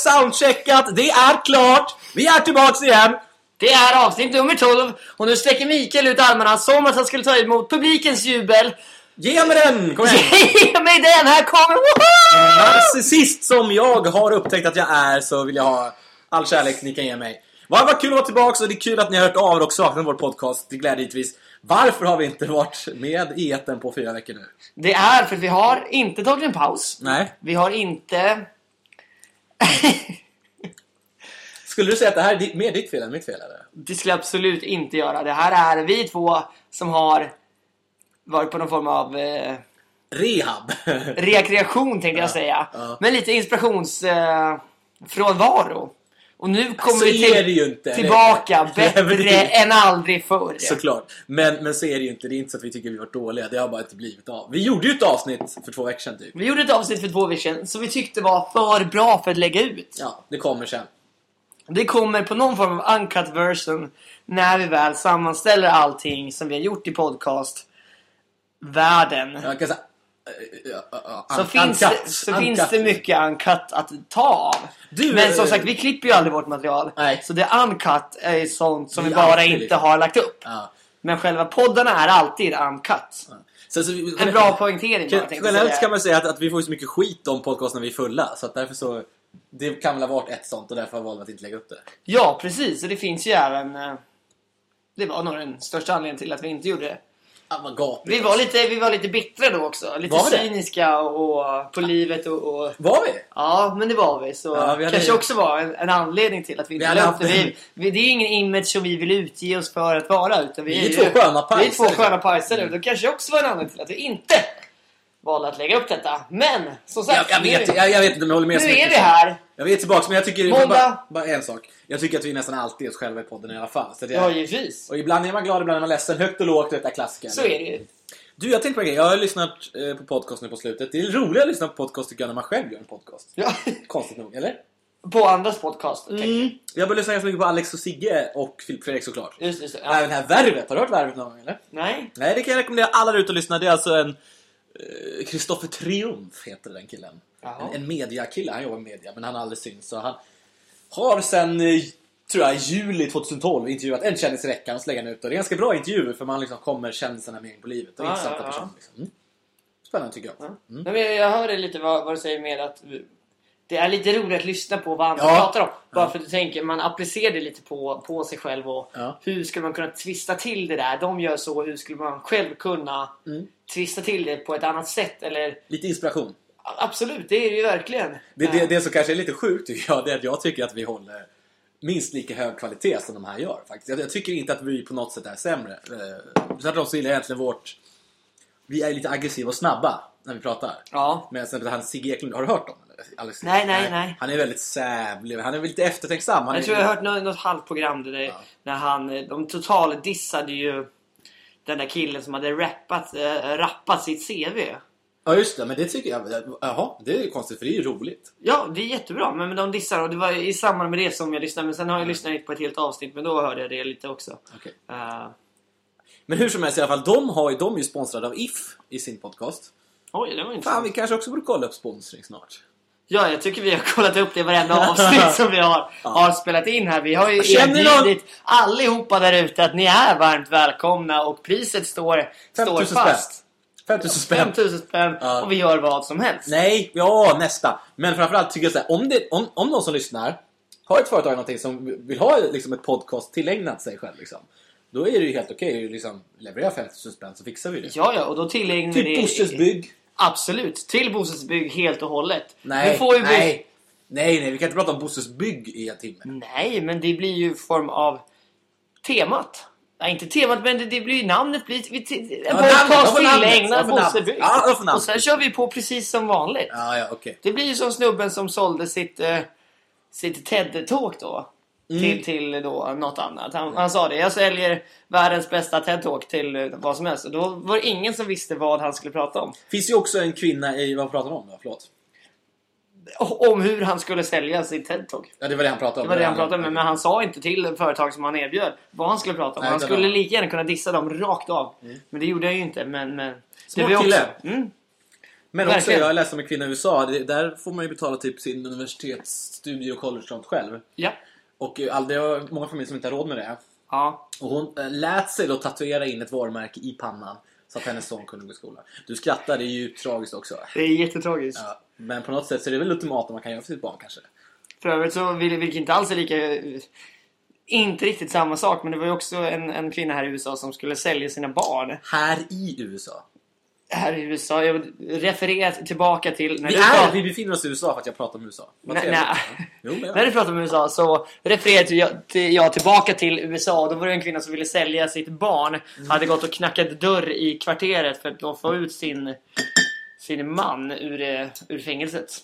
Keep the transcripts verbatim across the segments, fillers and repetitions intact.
soundcheckat, det är klart. Vi är tillbaks igen. Det är avsnitt nummer tolv. Och nu sträcker Mikael ut armarna som att han skulle ta emot publikens jubel. Ge mig den, kom igen. Ge mig den, här kommer. Narcissist som jag har upptäckt att jag är, så vill jag ha all kärlek ni kan ge mig. Vad var kul att vara tillbaka, och det är kul att ni har hört av er och saknat vår podcast. Det gläder givetvis. Varför har vi inte varit med i eten på fyra veckor nu? Det är för att vi har inte tagit en paus. Nej. Vi har inte... Skulle du säga att det här är mer ditt fel än mitt fel, eller? Det skulle jag absolut inte göra. Det här är vi två som har varit på någon form av... Eh... Rehab. Rekreation tänkte ja, jag säga. Ja. Men lite inspirations... Eh... frånvaro. Och nu kommer alltså, vi till, ju inte, tillbaka bättre än aldrig förr. Såklart. Men, men så är det ju inte. Det är inte så att vi tycker vi var dåliga. Det har bara inte blivit av. Vi gjorde ju ett avsnitt för två veckor sedan typ. Vi gjorde ett avsnitt för två veckor sedan som vi tyckte var för bra för att lägga ut. Ja, det kommer sen. Det kommer på någon form av uncut version när vi väl sammanställer allting som vi har gjort i podcast världen. Jag kan säga, uh, uh, uh, så un- finns, uncut, det, så uncut. finns det mycket uncut att ta av. Du, Men som uh, sagt, vi klipper ju aldrig vårt material. Nej. Så det uncut är sånt som Det vi är bara alltid inte liksom. har lagt upp. Ja. Men själva poddarna är alltid uncut. Ja. Så, så, En bra poängtering bara, tänkte jag generellt säga. kan man säga att, att vi får så mycket skit om podcast när vi är fulla. Så att därför så... Det kan väl ha varit ett sånt, och därför har jag valt att inte lägga upp det. Ja, precis. Och det finns ju även... eh, Det var nog den största anledningen till att vi inte gjorde det. Ah, vad gapigt. Vi var lite, vi var lite bittra då också. Lite Var vi det? cyniska och på livet och, och... Var vi? Ja, men det var vi. Så Ja, vi hade- kanske också var en, en anledning till att vi inte hade la upp haft det. en- Vi, vi, det är ingen image som vi vill utge oss för att vara. Utan vi, Vi är ju- två sköna pajsar, Vi är två liksom. sköna pajsar. Mm. Det kanske också var en anledning till att vi inte valde att lägga upp detta. Men, som sagt... Jag, jag, nu- vet, jag, jag vet inte om jag håller med Nu så är mycket. vi här. Jag vet tillbaka, men jag tycker Måndag. bara, bara en sak. Jag tycker att vi nästan alltid är oss själva i podden i alla fall. Så att jag, Ja, givetvis. och ibland är man glad, ibland är man ledsen. Högt och lågt, detta klassiker. Så är det ju. Du, jag tänkte på en grej. Jag har lyssnat eh, på podcast nu på slutet. Det är roligt att lyssna på podcast tycker jag när man själv gör en podcast. Ja. Konstigt nog, eller? På andras podcast. Mm. Jag började lyssna ganska mycket på Alex och Sigge och Filip Fredrik såklart. Just, just det. Ja. Även det här Värvet. Har du hört Värvet någon gång, eller? Nej. Nej, det kan jag rekommendera alla där ute att lyssna. Det är alltså en... Kristoffer uh, Triumf heter den killen. Jaha. En, en mediakille. Han jobbar med media, men han har aldrig syns. Så han har sen, uh, tror jag, juli tjugotolv intervjuat en kändis i veckan och slänger han ut. Och det är ganska bra intervjuer för man liksom kommer kändisarna med in på livet. Och Ja, intressanta ja, ja. personer. Liksom. Mm. Spännande tycker jag. Ja. Mm. Nej, men jag hör lite vad, vad du säger med att det är lite roligt att lyssna på vad andra Ja. pratar om. Bara Ja. för att du tänker, man applicerar det lite på, på sig själv. Och Ja. hur skulle man kunna twista till det där? De gör så, hur skulle man själv kunna Mm. twista till det på ett annat sätt? Eller, Lite inspiration. absolut, det är det ju verkligen. Det, det, det som kanske är lite sjukt tycker jag, det är att jag tycker att vi håller minst lika hög kvalitet som de här gör faktiskt. Jag, jag tycker inte att vi på något sätt är sämre. Eh, så att de så gillar egentligen vårt... Vi är lite aggressiva och snabba när vi pratar. Ja. Men sen han Sigge Eklund, har du hört om eller? Alex? Nej, nej, nej. Han är väldigt sävlig, han är lite eftertänksam. Han Jag är, tror jag har hört något, något halvt program där det, Ja. när han, de totalt dissade ju den där killen som hade rappat, äh, rappat sitt C V. Ja just det, men det tycker jag, jaha, det är ju konstigt för det är ju roligt. Ja, det är jättebra, men, men de dissar, och det var i samband med det som jag lyssnade. Men sen har jag lyssnat på ett helt avsnitt, men då hörde jag det lite också. Okay. uh, Men hur som helst i alla fall, de, har ju, de är ju sponsrade av If i sin podcast. Oj, det var inte Fan, vi kanske också borde kolla upp sponsring snart. Ja, jag tycker vi har kollat upp det i varenda avsnitt som vi har, Ja. har spelat in här. Vi har ju Känner ni erbjudit allihopa där ute att ni är varmt välkomna, och priset står, står fem tusen fast. spänn. fem tusen spänn. fem tusen spänn, Ja. och vi gör vad som helst. Nej, ja nästa. Men framförallt tycker jag så här, om, det, om, om någon som lyssnar har ett företag någonting som vill ha liksom ett podcast tillägnat sig själv liksom, då är det ju helt okej okay, liksom, leverera fem tusen spänn så fixar vi det. Ja, ja, och då tillägnar vi Typ det. bostadsbygg. Absolut, till bostadsbygg helt och hållet. Nej, Vi får ju bli... nej, nej, nej, vi kan inte prata om bostadsbygg i en timme. Nej, men det blir ju form av temat. Nej, inte temat, men det, det blir ju namnet. Blir, vi, en Ja, namnet, podcast varför namnet? tillägnad Varför bostadsbygg. namnet? Ja, varför namnet? Och sen kör vi på precis som vanligt. Ja, ja, okej. Okay. Det blir ju som snubben som sålde sitt, eh, sitt TED-talk då. Mm. Till, till då något annat. Han, han sa det, jag säljer världens bästa TED-talk till eh, vad som helst. Och då var det ingen som visste vad han skulle prata om. Finns ju också en kvinna i, vad pratar de om då? Förlåt. Om hur han skulle sälja sitt TED-talk. Ja, det var det han pratade om. Det var det han pratade om, men han sa inte till företag som han erbjöd vad han skulle prata om. Nej, Han det skulle var- lika gärna kunna dissa dem rakt av. Mm. Men det gjorde jag ju inte. Men, men Smart det var kille. också, mm. Men också, Verkligen. jag läste om en kvinna i U S A. Det, där får man ju betala typ sin universitetsstudier och college sånt själv. Ja. Och eh, all- det har många familjer som inte har råd med det. Ja. Och hon äh, lät sig då tatuera in ett varumärke i pannan så att hennes son kunde gå i skolan. Du skrattar, det är ju tragiskt också. Det är jättetragiskt. Ja, men på något sätt så är det väl ultimata man kan göra för sitt barn kanske. För övrigt så vill vilket inte alls är lika... Inte riktigt samma sak, men det var ju också en, en kvinna här i U S A som skulle sälja sina barn. Här i U S A. Här i U S A, jag vill referera tillbaka till... När Vi, du är, pratar- vi befinner oss i U S A för att jag pratar om U S A. Vad Nej, trevligt. nej. Jo, men När du pratar om U S A så refererade jag, till, jag tillbaka till U S A. Då var det en kvinna som ville sälja sitt barn. Mm. Hade gått och knackat dörr i kvarteret för att då få ut sin, sin man ur, eh, ur fängelset.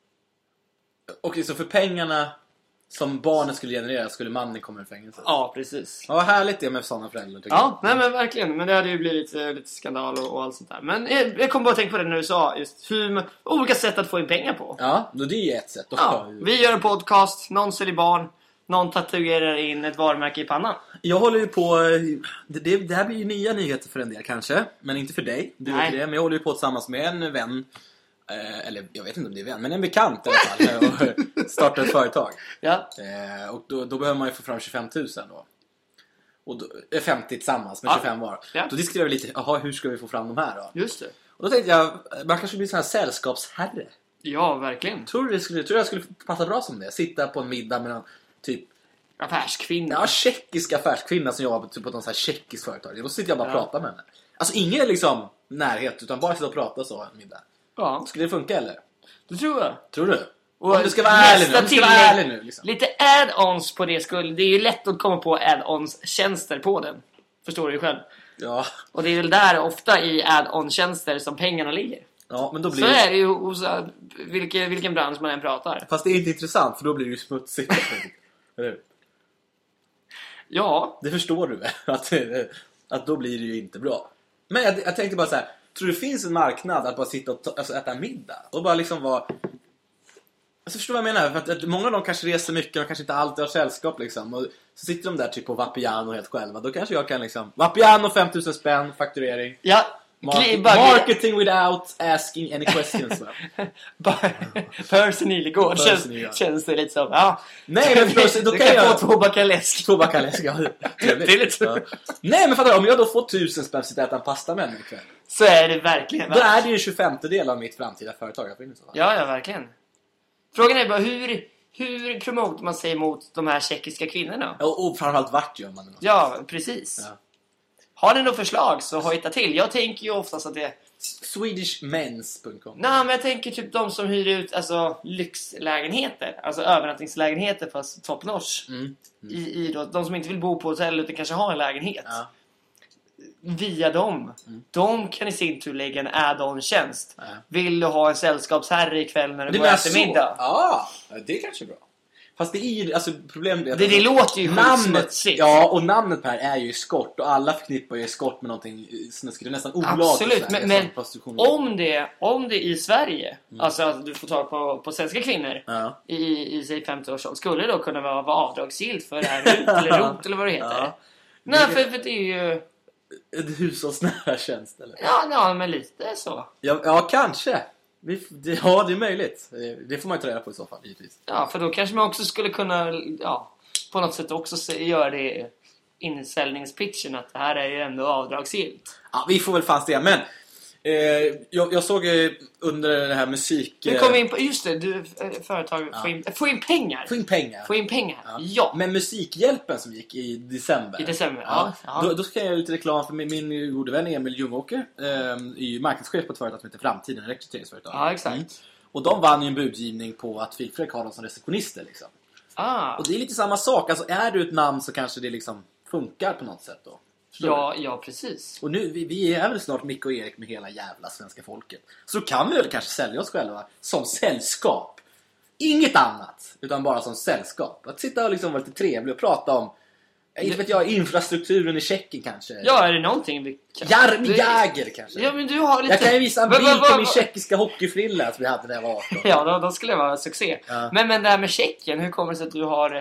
Okej, så för pengarna som barnen skulle generera skulle mannen komma i fängelse. Ja, precis. Ja, vad härligt det med sådana föräldrar tycker Ja, jag. nej men verkligen. Men det hade ju blivit eh, lite skandal och, och allt sånt där. Men jag, jag kom bara att tänka på det när du sa just hur man, olika sätt att få in pengar på. Ja, då det är ju ett sätt. Då Ja, vi gör en podcast, någon säljer barn, någon tatuerar in ett varumärke i pannan. Jag håller ju på... Det, det, det här blir ju nya nyheter för en del kanske. Men inte för dig. Du Nej. vet det. Men jag håller ju på tillsammans med en vän. Eh, eller jag vet inte om det är vän. Men en bekant i alla fall. Och startar ett företag. Ja, Eh, och då, då behöver man ju få fram tjugofem tusen då. Och då, eh, femtio tillsammans med Ja. tjugofem var. Ja. Då diskuterar vi lite, jaha, hur ska vi få fram de här då? just det. Och då tänkte jag, man kanske blir sån här sällskapsherre. Ja, verkligen. Tror du det skulle, tror du jag skulle passa bra som det? Sitta på en middag med någon typ Affärskvinna. ja, tjeckisk affärskvinna som jobbar på, typ, på någon sån här tjeckisk företag. Då sitter jag bara och Ja. pratar med henne. Alltså ingen liksom närhet, utan bara sitta och prata så en middag. Ja, Skulle det funka eller? det tror jag. Tror du? Och om du ska vara ärlig nu, nästa om du ska vara tillägg- ärlig nu liksom. Lite add-ons på det skulle. Det är ju lätt att komma på add-ons-tjänster på den. Förstår du ju själv. Ja, Och det är väl där ofta i add-on-tjänster som pengarna ligger. ja, men då blir Så det... är det ju hos äh, vilken, vilken bransch man än pratar. Fast det är inte intressant, för då blir det ju smutsigt. Eller hur? Ja, Det förstår du väl? Att, att då blir det ju inte bra. Men jag, jag tänkte bara så här. Tror du det finns en marknad att bara sitta och ta, alltså äta middag? Och bara liksom vara... Alltså förstår vad jag menar? För att, att många av dem kanske reser mycket och kanske inte alltid har sällskap liksom. Och så sitter de där typ på Vapiano helt själva. Då kanske jag kan liksom... Vapiano, fem tusen spänn, fakturering. ja. Market, Gli- bara- marketing without asking any questions. Va? Personal igår Personal, känns, ja. känns det lite som. Ja. Nej, men förstås, då du kan kan jag... få två backar läsk. Två backar läsk, ja. Trevligt. Trevligt. Ja. Nej, men fattar du, om jag då får tusen spänn för att sitta och äta en pasta med mig ikväll. Så är det verkligen. Då är det ju en tjugofemte del av mitt framtida företag. Jag får in så. Ja, ja, verkligen. Frågan är bara hur, hur promotar man sig mot de här tjeckiska kvinnorna? Och, och framförallt vart gör man det? Ja, precis. Ja. Har ni något förslag så hojta till. Jag tänker ju oftast att det... Swedishmens punkt com. Nej, men jag tänker typ de som hyr ut alltså, lyxlägenheter. Alltså övernattningslägenheter fast top notch. Mm. I, i då, de som inte vill bo på hotell utan kanske ha en lägenhet. Ja. Via dem. Mm. De kan i sin tur lägga en add-on-tjänst. Ja. Vill du ha en sällskapsherre ikväll när du Det går och är äter så. middag? Ja, det är kanske bra. Fast det är ju, alltså problemet är att Det, det låter ju namnet, skitsmutsigt. ja, och namnet här är ju eskort. Och alla förknippar ju eskort med någonting snuskigt. Det är nästan olagligt. Absolut, så här, men, som men prostitution. om, det, om det i Sverige, alltså att du får tag på, på svenska kvinnor Ja. i, i sig femtio-årsåldern, skulle det då kunna vara, vara avdragsgillt för det här RUT eller ROT eller vad det heter? Ja. Nej, för, för det är ju... Ett hushållsnära tjänst, eller? Ja, ja, men lite så. Ja, ja kanske. Vi, det, ja, det är möjligt. Det, det får man ju ta reda på i så fall, givetvis. Ja, för då kanske man också skulle kunna, ja, på något sätt också se, göra det i inställningspitchen att det här är ju ändå avdragsgillt. Ja, vi får väl fast det. Men eh, jag, jag såg eh, under det här musik... Nu Eh, kommer vi in på, just det, du, eh, företag, Ja. få, in, få in pengar. få in pengar. Få in pengar, Ja. ja. Men Musikhjälpen som gick i december. I december, ja. ja. Då, då ska jag göra lite reklam för min, min gode vän Emil Ljungåker. Eh, är ju marknadschef på ett företag som heter Framtiden, ett rekryteringsföretag. Ja, exakt. Mm. Och de vann ju en budgivning på att Filfrek har dem som receptionister liksom. Ah. Och det är lite samma sak. Alltså är du ett namn så kanske det liksom funkar på något sätt då. Förstår du? Ja, ja, precis. Och nu, vi, vi är väl snart Micke och Erik med hela jävla svenska folket. Så då kan vi väl kanske sälja oss själva som sällskap. Inget annat, utan bara som sällskap. Att sitta och liksom vara lite trevlig och prata om, jag inte vet jag, infrastrukturen i Tjeckien kanske. Ja, är det någonting vi kan... Jarmi Du- Jagr kanske. Ja, men du har lite... Jag kan ju visa en Va- bild va- va- på min va- tjeckiska hockeyfrilla som vi hade när jag var arton. Ja, då, då skulle det vara succé. Ja. Men, men det här med Tjeckien, hur kommer det sig att du har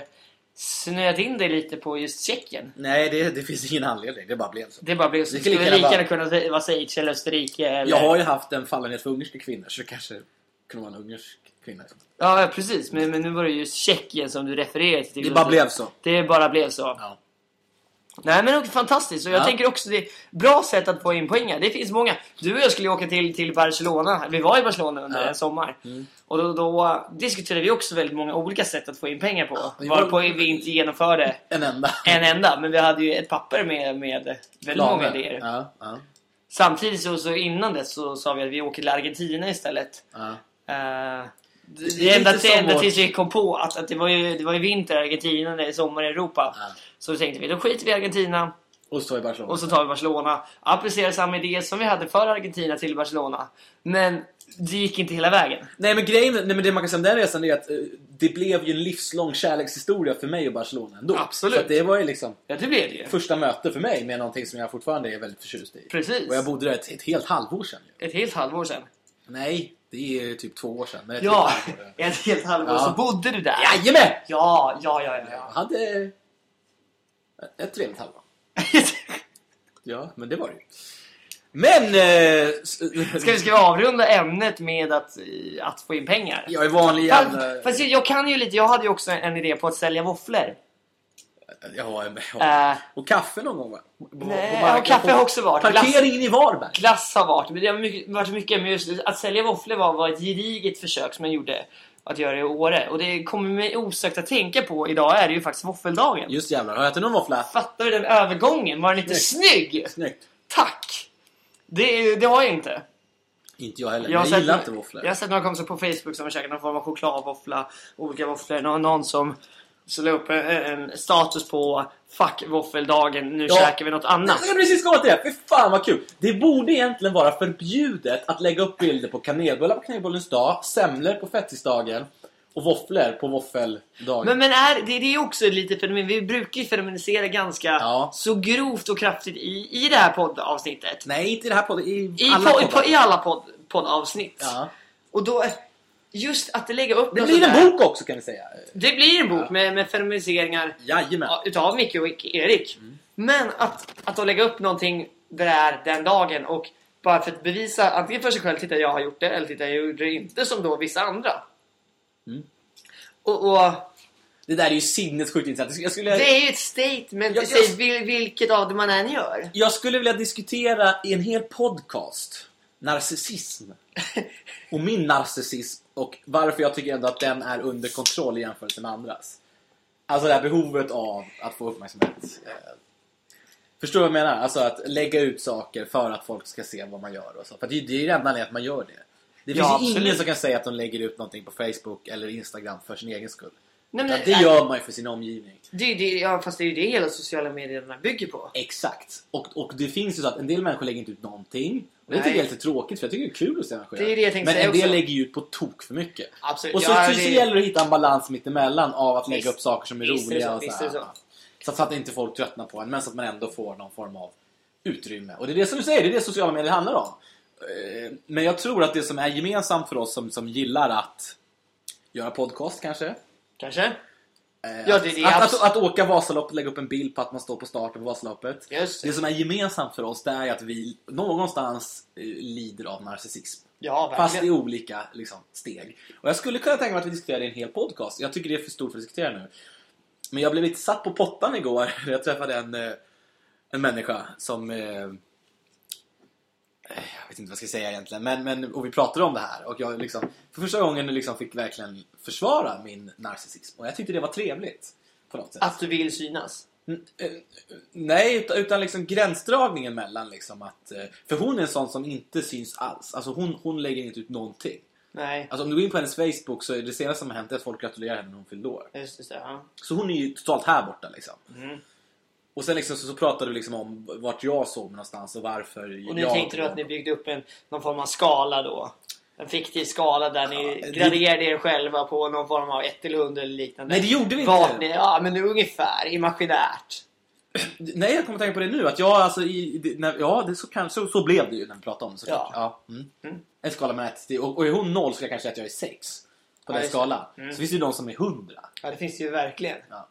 snöat in dig lite på just Tjeckien? Nej, det, det finns ingen anledning. Det bara blev så. Det bara blev så. Det Det kan skulle lika lika gärna gärna kunna vara Schweiz eller Österrike. Eller... Jag har ju haft en fallenhet för ungerska kvinnor, så det kanske kunde vara en ungersk kvinna. Ja, precis. Men, men nu var det just Tjeckien som du refererade till. Det bara blev så. Det bara blev så. Ja. Nej, men det är fantastiskt. Och jag Ja. tänker också det är bra sätt att få in pengar. Det finns många. Du och jag skulle åka till, till Barcelona. Vi var i Barcelona under Ja. en sommar. Mm. Och då, då diskuterade vi också väldigt många olika sätt att få in pengar på. Ja, vi varpå var- vi inte genomförde En enda. en enda. Men vi hade ju ett papper med, med väldigt Planer. många idéer. Ja, ja, Samtidigt så, så innan det så sa vi att vi åker till Argentina istället. ja. Uh, det, Det är det ända, lite till, som ända vårt- tills vi kom på att, att det, var ju, det var ju vinter i Argentina, det är sommar i Europa. Ja. Så tänkte vi, då skiter vi i Argentina. Och så i Barcelona. Och så tar vi Barcelona. Applicerar samma idé som vi hade för Argentina till Barcelona. Men det gick inte hela vägen. Nej, men grejen, nej, men det man kan säga om den resan är att eh, det blev ju en livslång kärlekshistoria för mig och Barcelona ändå. Absolut. Så att det var ju liksom Ja, det blev det ju. första möte för mig med någonting som jag fortfarande är väldigt förtjust i. Precis. Och jag bodde där ett, ett helt halvår sedan. ju. Ett helt halvår sedan. Nej, det är typ två år sedan. Men ett Ja, helt halvår. ett helt halvår Ja. så bodde du där. Jajamän! Ja, ja, ja, Jag ja. hade ett trevligt halvår. Ja, men det var det ju. Men... Eh, s- Ska vi, ska vi avrunda ämnet med att, eh, att få in pengar? jag är vanlig jävla... Fast, fast jag, jag kan ju lite, jag hade ju också en idé på att sälja våfflor. Ja, ja. Äh, Och kaffe någon gång, va? På- på nej, marken, och kaffe på har också varit. Parkeringen i Varberg. Glass har varit, men det har mycket, varit mycket. Men just att sälja våfflor var, var ett gediget försök som jag gjorde att göra i Åre. Och det kommer mig osökt att tänka på, idag är det ju faktiskt våffeldagen. Just jävlar, har jag ätit någon våffla? Fattar du den övergången? Var den inte snygg? Snyggt. Tack! Det, det har jag inte. Inte jag heller, Jag har, jag, jag gillar sett, inte våfflor. jag har sett några kompisar på Facebook som har käkat någon form av chokladvåffla, olika våfflor. Någon, någon som så la upp en, en status på fuck våffeldagen, nu Ja. käkar vi något annat. Jag ska precis komma till det. Fy fan vad kul. Det borde egentligen vara förbjudet att lägga upp bilder på kanelbullar på kanelbullens dag, semlor på fettisdagen och våfflor på våffeldagen. Men, men är, det, det är också lite fenomen. Vi brukar ju fenomenisera ganska Ja. så grovt och kraftigt i, i det här poddavsnittet. Nej, inte i det här podden. I, I, alla po, poddar. på, I alla podd, poddavsnitt. Ja. Och då, just att lägga upp Det något blir sånt en där- bok också, kan vi säga. Det blir en bok Ja. med, med fenomeniseringar Jajamän. ja, utav Micke och Erik. Mm. Men att, att då lägga upp någonting där det är den dagen och bara för att bevisa antingen för sig själv, titta jag har gjort det, eller titta jag gjorde det inte som då vissa andra. Mm. Och, och Det där är ju sinnessjukt intressant. Jag skulle, det är ju ett statement, Jag- det säger vil, vilket av det man än gör. jag skulle vilja diskutera i en hel podcast narcissism. Och min narcissism. Och varför jag tycker ändå att den är under kontroll i jämförelse med andras. Alltså det här behovet av att få uppmärksamhet. Eh, Förstår du vad jag menar? Alltså att lägga ut saker för att folk ska se vad man gör och så. För det är ju redan att man gör det. Det finns Ja, ju ingen absolut. som kan säga att de lägger ut någonting på Facebook eller Instagram för sin egen skull. Nej, Utan men, det gör man ju för sin omgivning. det, det, ja, fast det är ju det hela sociala medierna bygger på. Exakt. Och, och det finns ju så att en del människor lägger inte ut någonting. Och det Nej. tycker jag är lite tråkigt, för jag tycker det är kul att se människor Det är göra. det jag tänkte Men säga en del också. lägger ju ut på tok för mycket. Absolut. Och så, Ja, så, det- så gäller det att hitta en balans mitt emellan av att lägga Visst. upp saker som är Visst är det roliga så, och visst så, är det här. så. så att inte folk tröttnar på en, men så att man ändå får någon form av utrymme. Och det är det som du säger, det är det sociala medier handlar om. Eh, Men jag tror att det som är gemensamt för oss som, som gillar att göra podcast kanske. Kanske? eh, Ja, det- det är att, abs- att, att åka Vasaloppet, lägga upp en bild på att man står på starten på Vasaloppet. Just Det det. som är gemensamt för oss, det är att vi någonstans eh, lider av narcissism. Ja, Fast i verkligen. olika liksom, steg. Och jag skulle kunna tänka mig att vi diskuterar det i en hel podcast. Jag tycker det är för stort för att diskutera nu. Men jag blev lite satt på pottan igår. Jag träffade en, eh, en människa som... Eh, jag vet inte vad jag ska säga egentligen. Men, men, och vi pratade om det här. Och jag liksom, för första gången liksom fick verkligen försvara min narcissism. Och jag tyckte det var trevligt. På något sätt. Att du vill synas. N- eh, Nej, utan, utan liksom gränsdragningen mellan liksom att... eh, För hon är en sån som inte syns alls. Alltså hon, hon lägger inte ut någonting. Nej. Alltså om du går in på hennes Facebook så är det senaste som har hänt att folk gratulerar henne när hon fyllde år. Just det, ja. Så hon är ju totalt här borta liksom. Mm. Och sen liksom så, så pratade du liksom om vart jag såg mig någonstans och varför Och nu jag... tänkte du att ni byggde upp en, någon form av skala då. En fiktiv skala där ni Ja, det- graderade er själva på någon form av ett till hundra eller liknande. Nej, det gjorde vi inte. Vart ni, ja, men ungefär, imaginärt. Nej, jag kommer tänka på det nu. Att jag alltså i... det- När, ja, det så, kan, så, så blev det ju när vi pratade om det. Ja. Ja. Mm. Mm. En skala med ett till... Och, och är hon noll så jag kanske säga att jag är sex. På Ja, den just det. skalan. Mm. Så finns det ju de som är hundra. Ja, det finns det ju verkligen. Ja.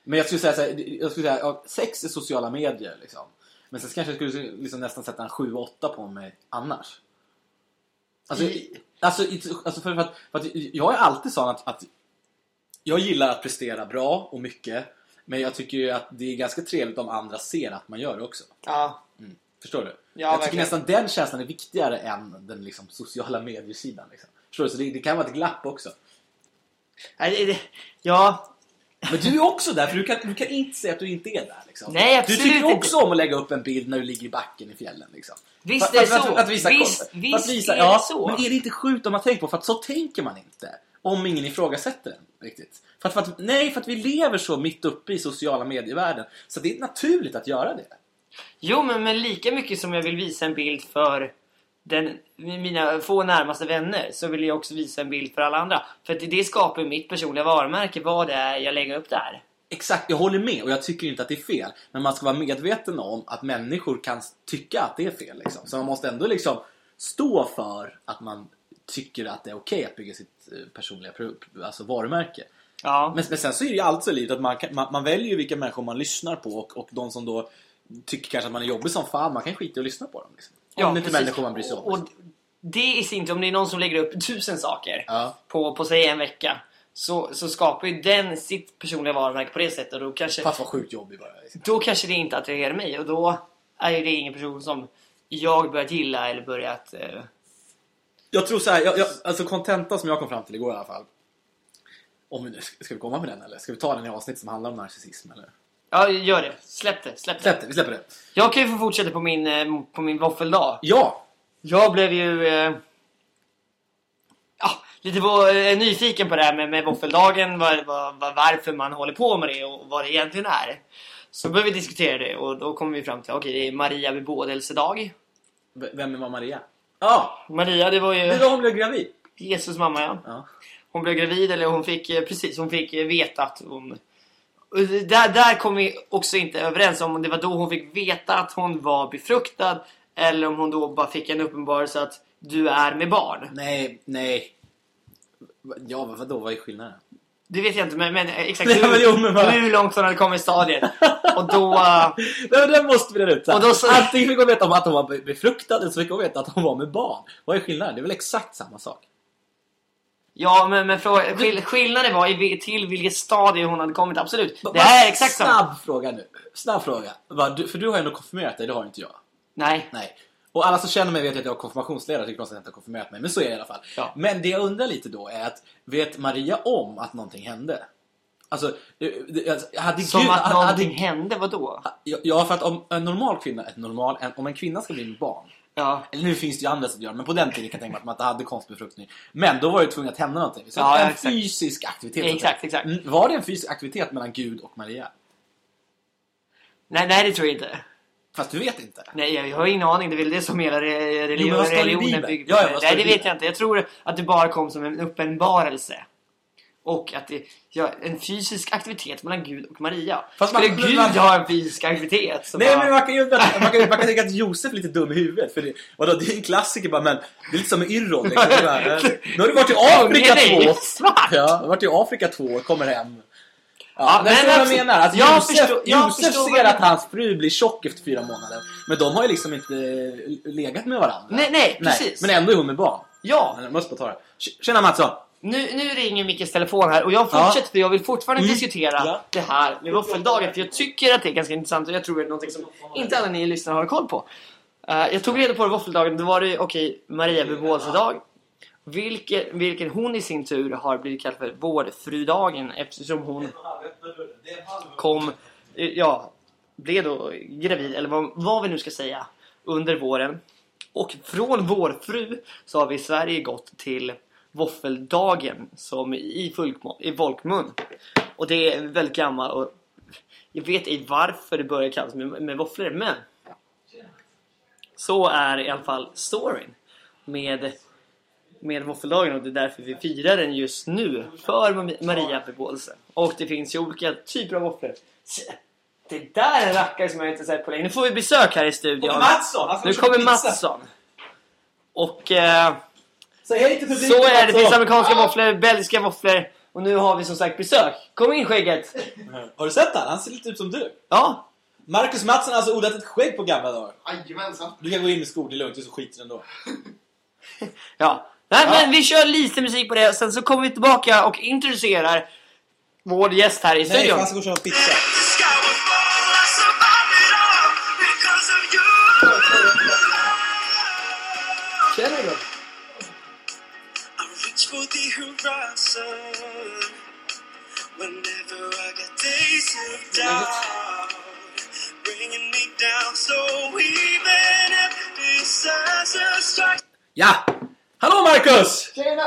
Men jag skulle säga så här, jag skulle säga ja, sex är sociala medier liksom. Men sen kanske jag skulle liksom nästan sätta en sju åtta på mig annars. Alltså, I... alltså, alltså för, att, för att jag är alltid sån att, att jag gillar att prestera bra och mycket. Men jag tycker ju att det är ganska trevligt om andra ser att man gör det också. Ja. Mm. Förstår du? Ja, jag tycker verkligen. nästan den känslan är viktigare än den liksom sociala mediesidan. Liksom. Förstår du? Så det, det kan vara ett glapp också. Nej, det, ja. Men du är också där, för du kan, du kan inte säga att du inte är där. Liksom. Nej, absolut du tycker inte. också om att lägga upp en bild när du ligger i backen i fjällen. Liksom. Visst för, är det för, så. Att, att visa, visst för visst att visa, är ja, det så. Men är det inte sjukt om man tänker på? För att så tänker man inte. Om ingen ifrågasätter den riktigt. För att, för att, nej, för att vi lever så mitt uppe i sociala medievärlden. Så det är naturligt att göra det. Jo, men, men lika mycket som jag vill visa en bild för den, mina få närmaste vänner, så vill jag också visa en bild för alla andra. För att det skapar mitt personliga varumärke, vad det är jag lägger upp där. Exakt, jag håller med och jag tycker inte att det är fel. Men man ska vara medveten om att människor kan tycka att det är fel. Liksom. Så man måste ändå liksom stå för att man tycker att det är okej att bygga sitt personliga alltså varumärke. Ja. Men, men sen så är det ju alltid så livet att man, man, man väljer ju vilka människor man lyssnar på. Och, och de som då tycker kanske att man är jobbig som fan, man kan skita och lyssna på dem. Liksom. Om Ja, det inte är precis. människor man bryr sig om. Och, och det är inte om det är någon som lägger upp tusen saker ja. på, på sig en vecka. Så, så skapar ju den sitt personliga varumärke på det sättet. Och då kanske, fast var sjukt jobbig bara. Liksom. Då kanske det inte attraherar mig. Och då är ju det ingen person som jag börjat gilla eller börjat... Eh... Jag tror så här, jag, jag, alltså kontenta som jag kom fram till igår i alla fall. Om vi nu, ska vi komma med den eller? Ska vi ta den i avsnitt som handlar om narcissism eller? Ja, gör det. Släpp det. Släpp det. Släpp det, vi släpper det. Jag kan ju få fortsätta på min, eh, på min våffeldag. Ja! Jag blev ju... Eh... Ja, lite på, eh, nyfiken på det här med, med våffeldagen. Var, var, var, varför man håller på med det och vad det egentligen är. Så började vi diskutera det och då kom vi fram till okej, okay, det är Maria bebådelsedag. V- Vem var Maria? Ja! Ah, Maria, det var ju... det var hon blev gravid. Jesus mamma, ja. Ja. Hon blev gravid, eller hon fick, precis, hon fick veta att hon... Där, där kom vi också inte överens om det var då hon fick veta att hon var befruktad eller om hon då bara fick en uppenbarelse att du är med barn. Nej, nej. Ja, vad då? Vad är skillnaden? Det vet jag inte, men, men exakt Nej, hur, men jo, men bara... hur långt hon hade kommit i stadiet. Och då... Uh... Nej, det måste vi reda ut. Och då så... Antingen fick hon veta om att hon var befruktad eller så fick hon veta att hon var med barn. Vad är skillnaden? Det är väl exakt samma sak. Ja, men, men fråga, skill, skillnaden var i, till vilket stadie hon hade kommit, absolut. Det här är exakt samma. Snabb fråga nu. Snabb fråga. För du har ju ändå konfirmerat dig, det har inte jag. Nej. Nej. Och alla som känner mig vet att jag är konfirmationsledare, tycker konstigt att jag har konfirmerat mig. Men så är det i alla fall. Ja. Men det jag undrar lite då är att, vet Maria om att någonting hände? Alltså, hade Som Gud, att hade, någonting hade, hände, vadå? Ja, för att om en normal kvinna, ett normal, en, om en kvinna ska bli med barn. Ja. Eller nu finns det ju andra sätt att göra, men på den tiden kan jag tänka mig att man inte hade konstbefruktning. Men då var det tvungen att hända någonting. Så Ja, en exakt. fysisk aktivitet. Exakt, exakt. Var det en fysisk aktivitet mellan Gud och Maria? Nej, nej, det tror jag inte. Fast du vet inte. Nej, jag har ingen aning. Det är väl det som hela re- religion, Jo, men vad står det i religionen Bibeln? bygger på. Ja, ja, vad står Nej, det i det vet Bibeln? jag inte. Jag tror att det bara kom som en uppenbarelse. Och att det ja, en fysisk aktivitet mellan Gud och Maria. Fast man- Skulle Gud man- ha en fysisk aktivitet? Så Nej, bara... men man kan ju man kan, man kan, man kan tänka att Josef är lite dum i huvudet. För det, vadå, det är en klassiker bara, men det är lite som med Yrrol. Liksom. Det är bara, eh, nu har du varit i Afrika Nej, nej, två. svart. Ja, du har varit i Afrika två, kommer hem. Ja, Ja, men men så jag alltså, menar att jag Josef, förstår- jag Josef förstår ser vad- att hans fru blir tjock efter fyra månader. Men de har ju liksom inte legat med varandra. Nej, nej, precis. Men ändå är hon med barn. Ja, Men jag måste bara ta det. Tjena Mattsson. nu, nu ringer Mickes telefon här och jag fortsätter Ja. för jag vill fortfarande Mm. diskutera Ja. det här med våffeldagen för jag tycker att det är ganska intressant och jag tror det är någonting som inte alla ni lyssnare har koll på. Uh, jag tog reda på våffeldagen, då var det okej, okay, Maria bebådelsedag. Vilken, vilken hon i sin tur har blivit kallad för vårfrudagen eftersom hon kom, ja, blev då gravid, eller vad, vad vi nu ska säga, under våren. Och från vårfru så har vi i Sverige gått till våffeldagen som i, folkmun, i folkmun. Och det är väldigt gammalt och jag vet inte varför det börjar kallas med, med våfflor, men så är i alla fall storyn med med våffeldagen och det är därför vi firar den just nu för Maria bebådelse. Och det finns ju olika typer av våfflor. Det där är en rackare som jag inte sett på länge. Nu får vi besök här i studion. Och Mattsson, han ska nu köpa kommer pizza. Mattsson. Och eh, Så hej till publiken, så är det. Det finns Mattsson. amerikanska våfflor, belgiska våfflor, Och nu har vi som sagt besök. Kom in, skägget. Har du sett han? Han ser lite ut som du. Ja. Marcus Mattsson har alltså odlat ett skägg på gamla dagar. Jajamensan. Du kan gå in i skor, det är lugnt, det är så skiter ändå. Ja. Nej, Ja. men vi kör lite musik på det. Sen så kommer vi tillbaka och introducerar vår gäst här i Nej, studion. fan ska gå och köra pizza. Känner du? For the horizon, whenever I get days of doubt, bringing me down, so even if disaster strikes. Ja! Hallå Marcus! Tjena!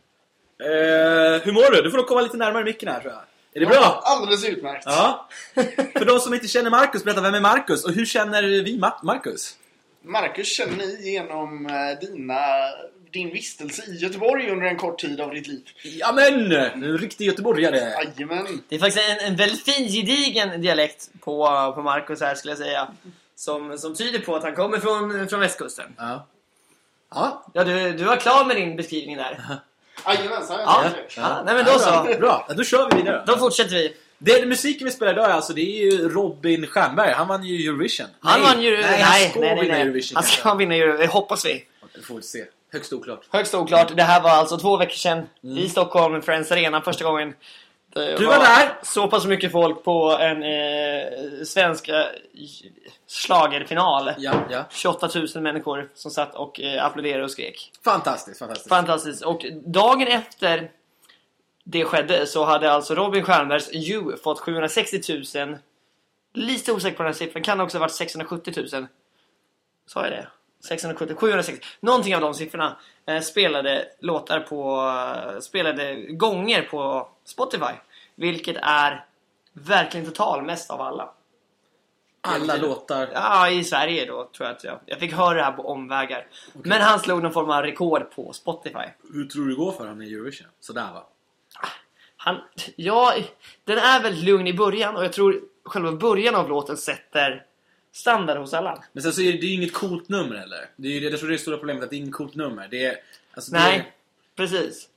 Eh, hur mår du? Du får nog komma lite närmare micken här tror jag. Är det bra? Alldeles utmärkt. Ja. För de som inte känner Marcus, berätta vem är Marcus? Och hur känner vi Ma- Marcus? Marcus, känner ni genom eh, dina, din vistelse i Göteborg under en kort tid av ditt liv? Ja men, en riktig göteborgare. Jajamän. Det är faktiskt en, en väldigt fin, gedigen dialekt på, på Marcus här skulle jag säga. Som, som tyder på att han kommer från, från västkusten. Ja. Ja. Ja, du, du var klar med din beskrivning där. Jajamensan. Ja, Ja. ja, nej men då så. Bra, bra. Ja, då kör vi vidare. Då fortsätter vi. Det musiken vi spelar idag alltså, det är ju Robin Stjernberg. Han vann ju Eurovision. Han nej, vann ju... Nej, Nej, han ska nej, nej, vinna nej. Eurovision. Han ska vinna Eurovision, det hoppas vi. Det får vi se. Högst oklart. Högst oklart. Det här var alltså två veckor sedan i Stockholm, Friends Arena, första gången. Det Du var där! Så pass mycket folk på en eh, svensk eh, schlagerfinal. Ja, ja. tjugoåtta tusen människor som satt och eh, applåderade och skrek. Fantastiskt, fantastiskt. Fantastiskt. Och dagen efter det skedde så hade alltså Robin Stjernbergs You fått sjuhundrasextio tusen. Lite osäker på den här siffran. Kan också ha varit sexhundrasjuttio tusen. Sa jag det? sexhundrasjuttio, sjuhundrasextio. Någonting av de siffrorna eh, spelade låtar på... Eh, spelade gånger på Spotify. Vilket är verkligen total mest av alla. Alla låtar. Ja, i Sverige då tror jag att jag, jag fick höra det här på omvägar. Okay. Men han slog någon form av rekord på Spotify. Hur tror du det går för honom i Eurovision? Sådär va? Han, ja, den är väldigt lugn i början. Och jag tror själva början av låten sätter standard hos alla. Men sen så är det, det är ju inget coolt nummer eller? Det är ju det, jag tror det är det stora problemet, att det är inget coolt nummer. Det är, alltså, Nej, det är... precis.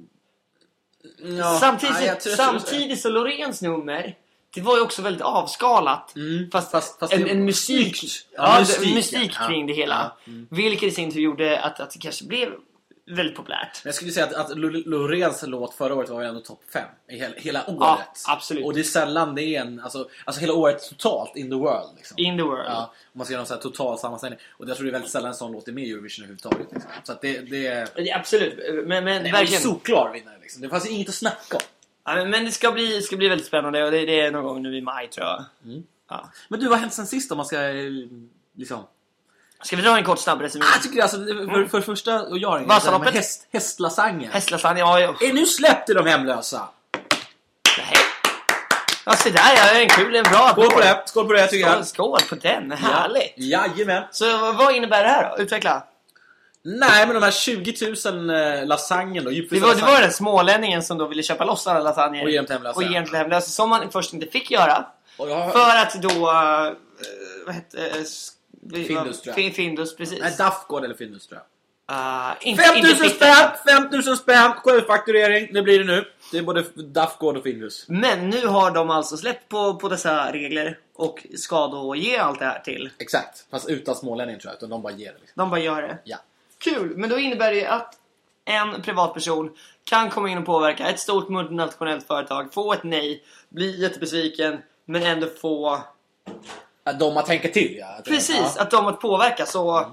Ja, samtidigt nej, jag tror- samtidigt så Loreens nummer, det var ju också väldigt avskalat. Mm. Fast, Fast- fast en, det- en musik, Ja, ja, mystik, mystik ja. kring det hela. Ja, mm. Vilket i sin tur gjorde att, att det kanske blev väldigt populärt. Men jag skulle säga att, att Lo- Loreens låt förra året var ju ändå topp fem i hela, hela året. Ja, absolut. Och det är sällan det är en, alltså, alltså hela året totalt in the world liksom. In the world. Ja, om man ska göra någon sån här total sammanställning. Och jag tror det är väldigt sällan en sån låt är med i Eurovision överhuvudtaget liksom. Så att det, det är... Ja, absolut, men, men Det var ju verkligen. solklar vinnare liksom. Det fanns ju inget att snacka om. Ja, men, men det ska bli, ska bli väldigt spännande och det, det är någon gång nu i maj tror jag. Mm. Ja. Men du, vad har hänt sen sist om man ska eh, liksom... Ska vi dra en kort snabb resumé? Ah, jag tycker alltså, det- för, för första och jag Vasaloppet? med häst, hästlasagne. Hästlasagne, ja, ja. Är nu släppt till de hemlösa? Nej. Ja, se där, jag är en kul, en bra. Skål på det, skål på det tycker Skål, jag. skål på den, härligt. Ja, jajamän. Så vad innebär det här då? Utveckla. Nej, men de här tjugo tusen eh, lasagnen då. Det var, det var den smålänningen som då ville köpa loss alla lasagner Och ge dem till hemlösa. och ge dem till hemlösa, som man först inte fick göra. Och jag har... För att då... Uh, vad hette... Uh, Findus, tror jag. Fin, Findus, precis. Nej, Dafgård eller Findus tror jag. Uh, inte, fem inte tusen fick det. spänn! fem tusen spänn! Självfakturering, det blir det nu. Det är både Dafgård och Findus. Men nu har de alltså släppt på, på dessa regler och ska då ge allt det här till. Exakt, fast utan smålänning tror jag. Utan de bara ger det liksom. De bara gör det. Ja. Kul, men då innebär det ju att en privatperson kan komma in och påverka ett stort multinationellt företag, få ett nej, bli jättebesviken, men ändå få... Att de har tänkt till, ja. Att- Precis, ja. att de att påverka. Så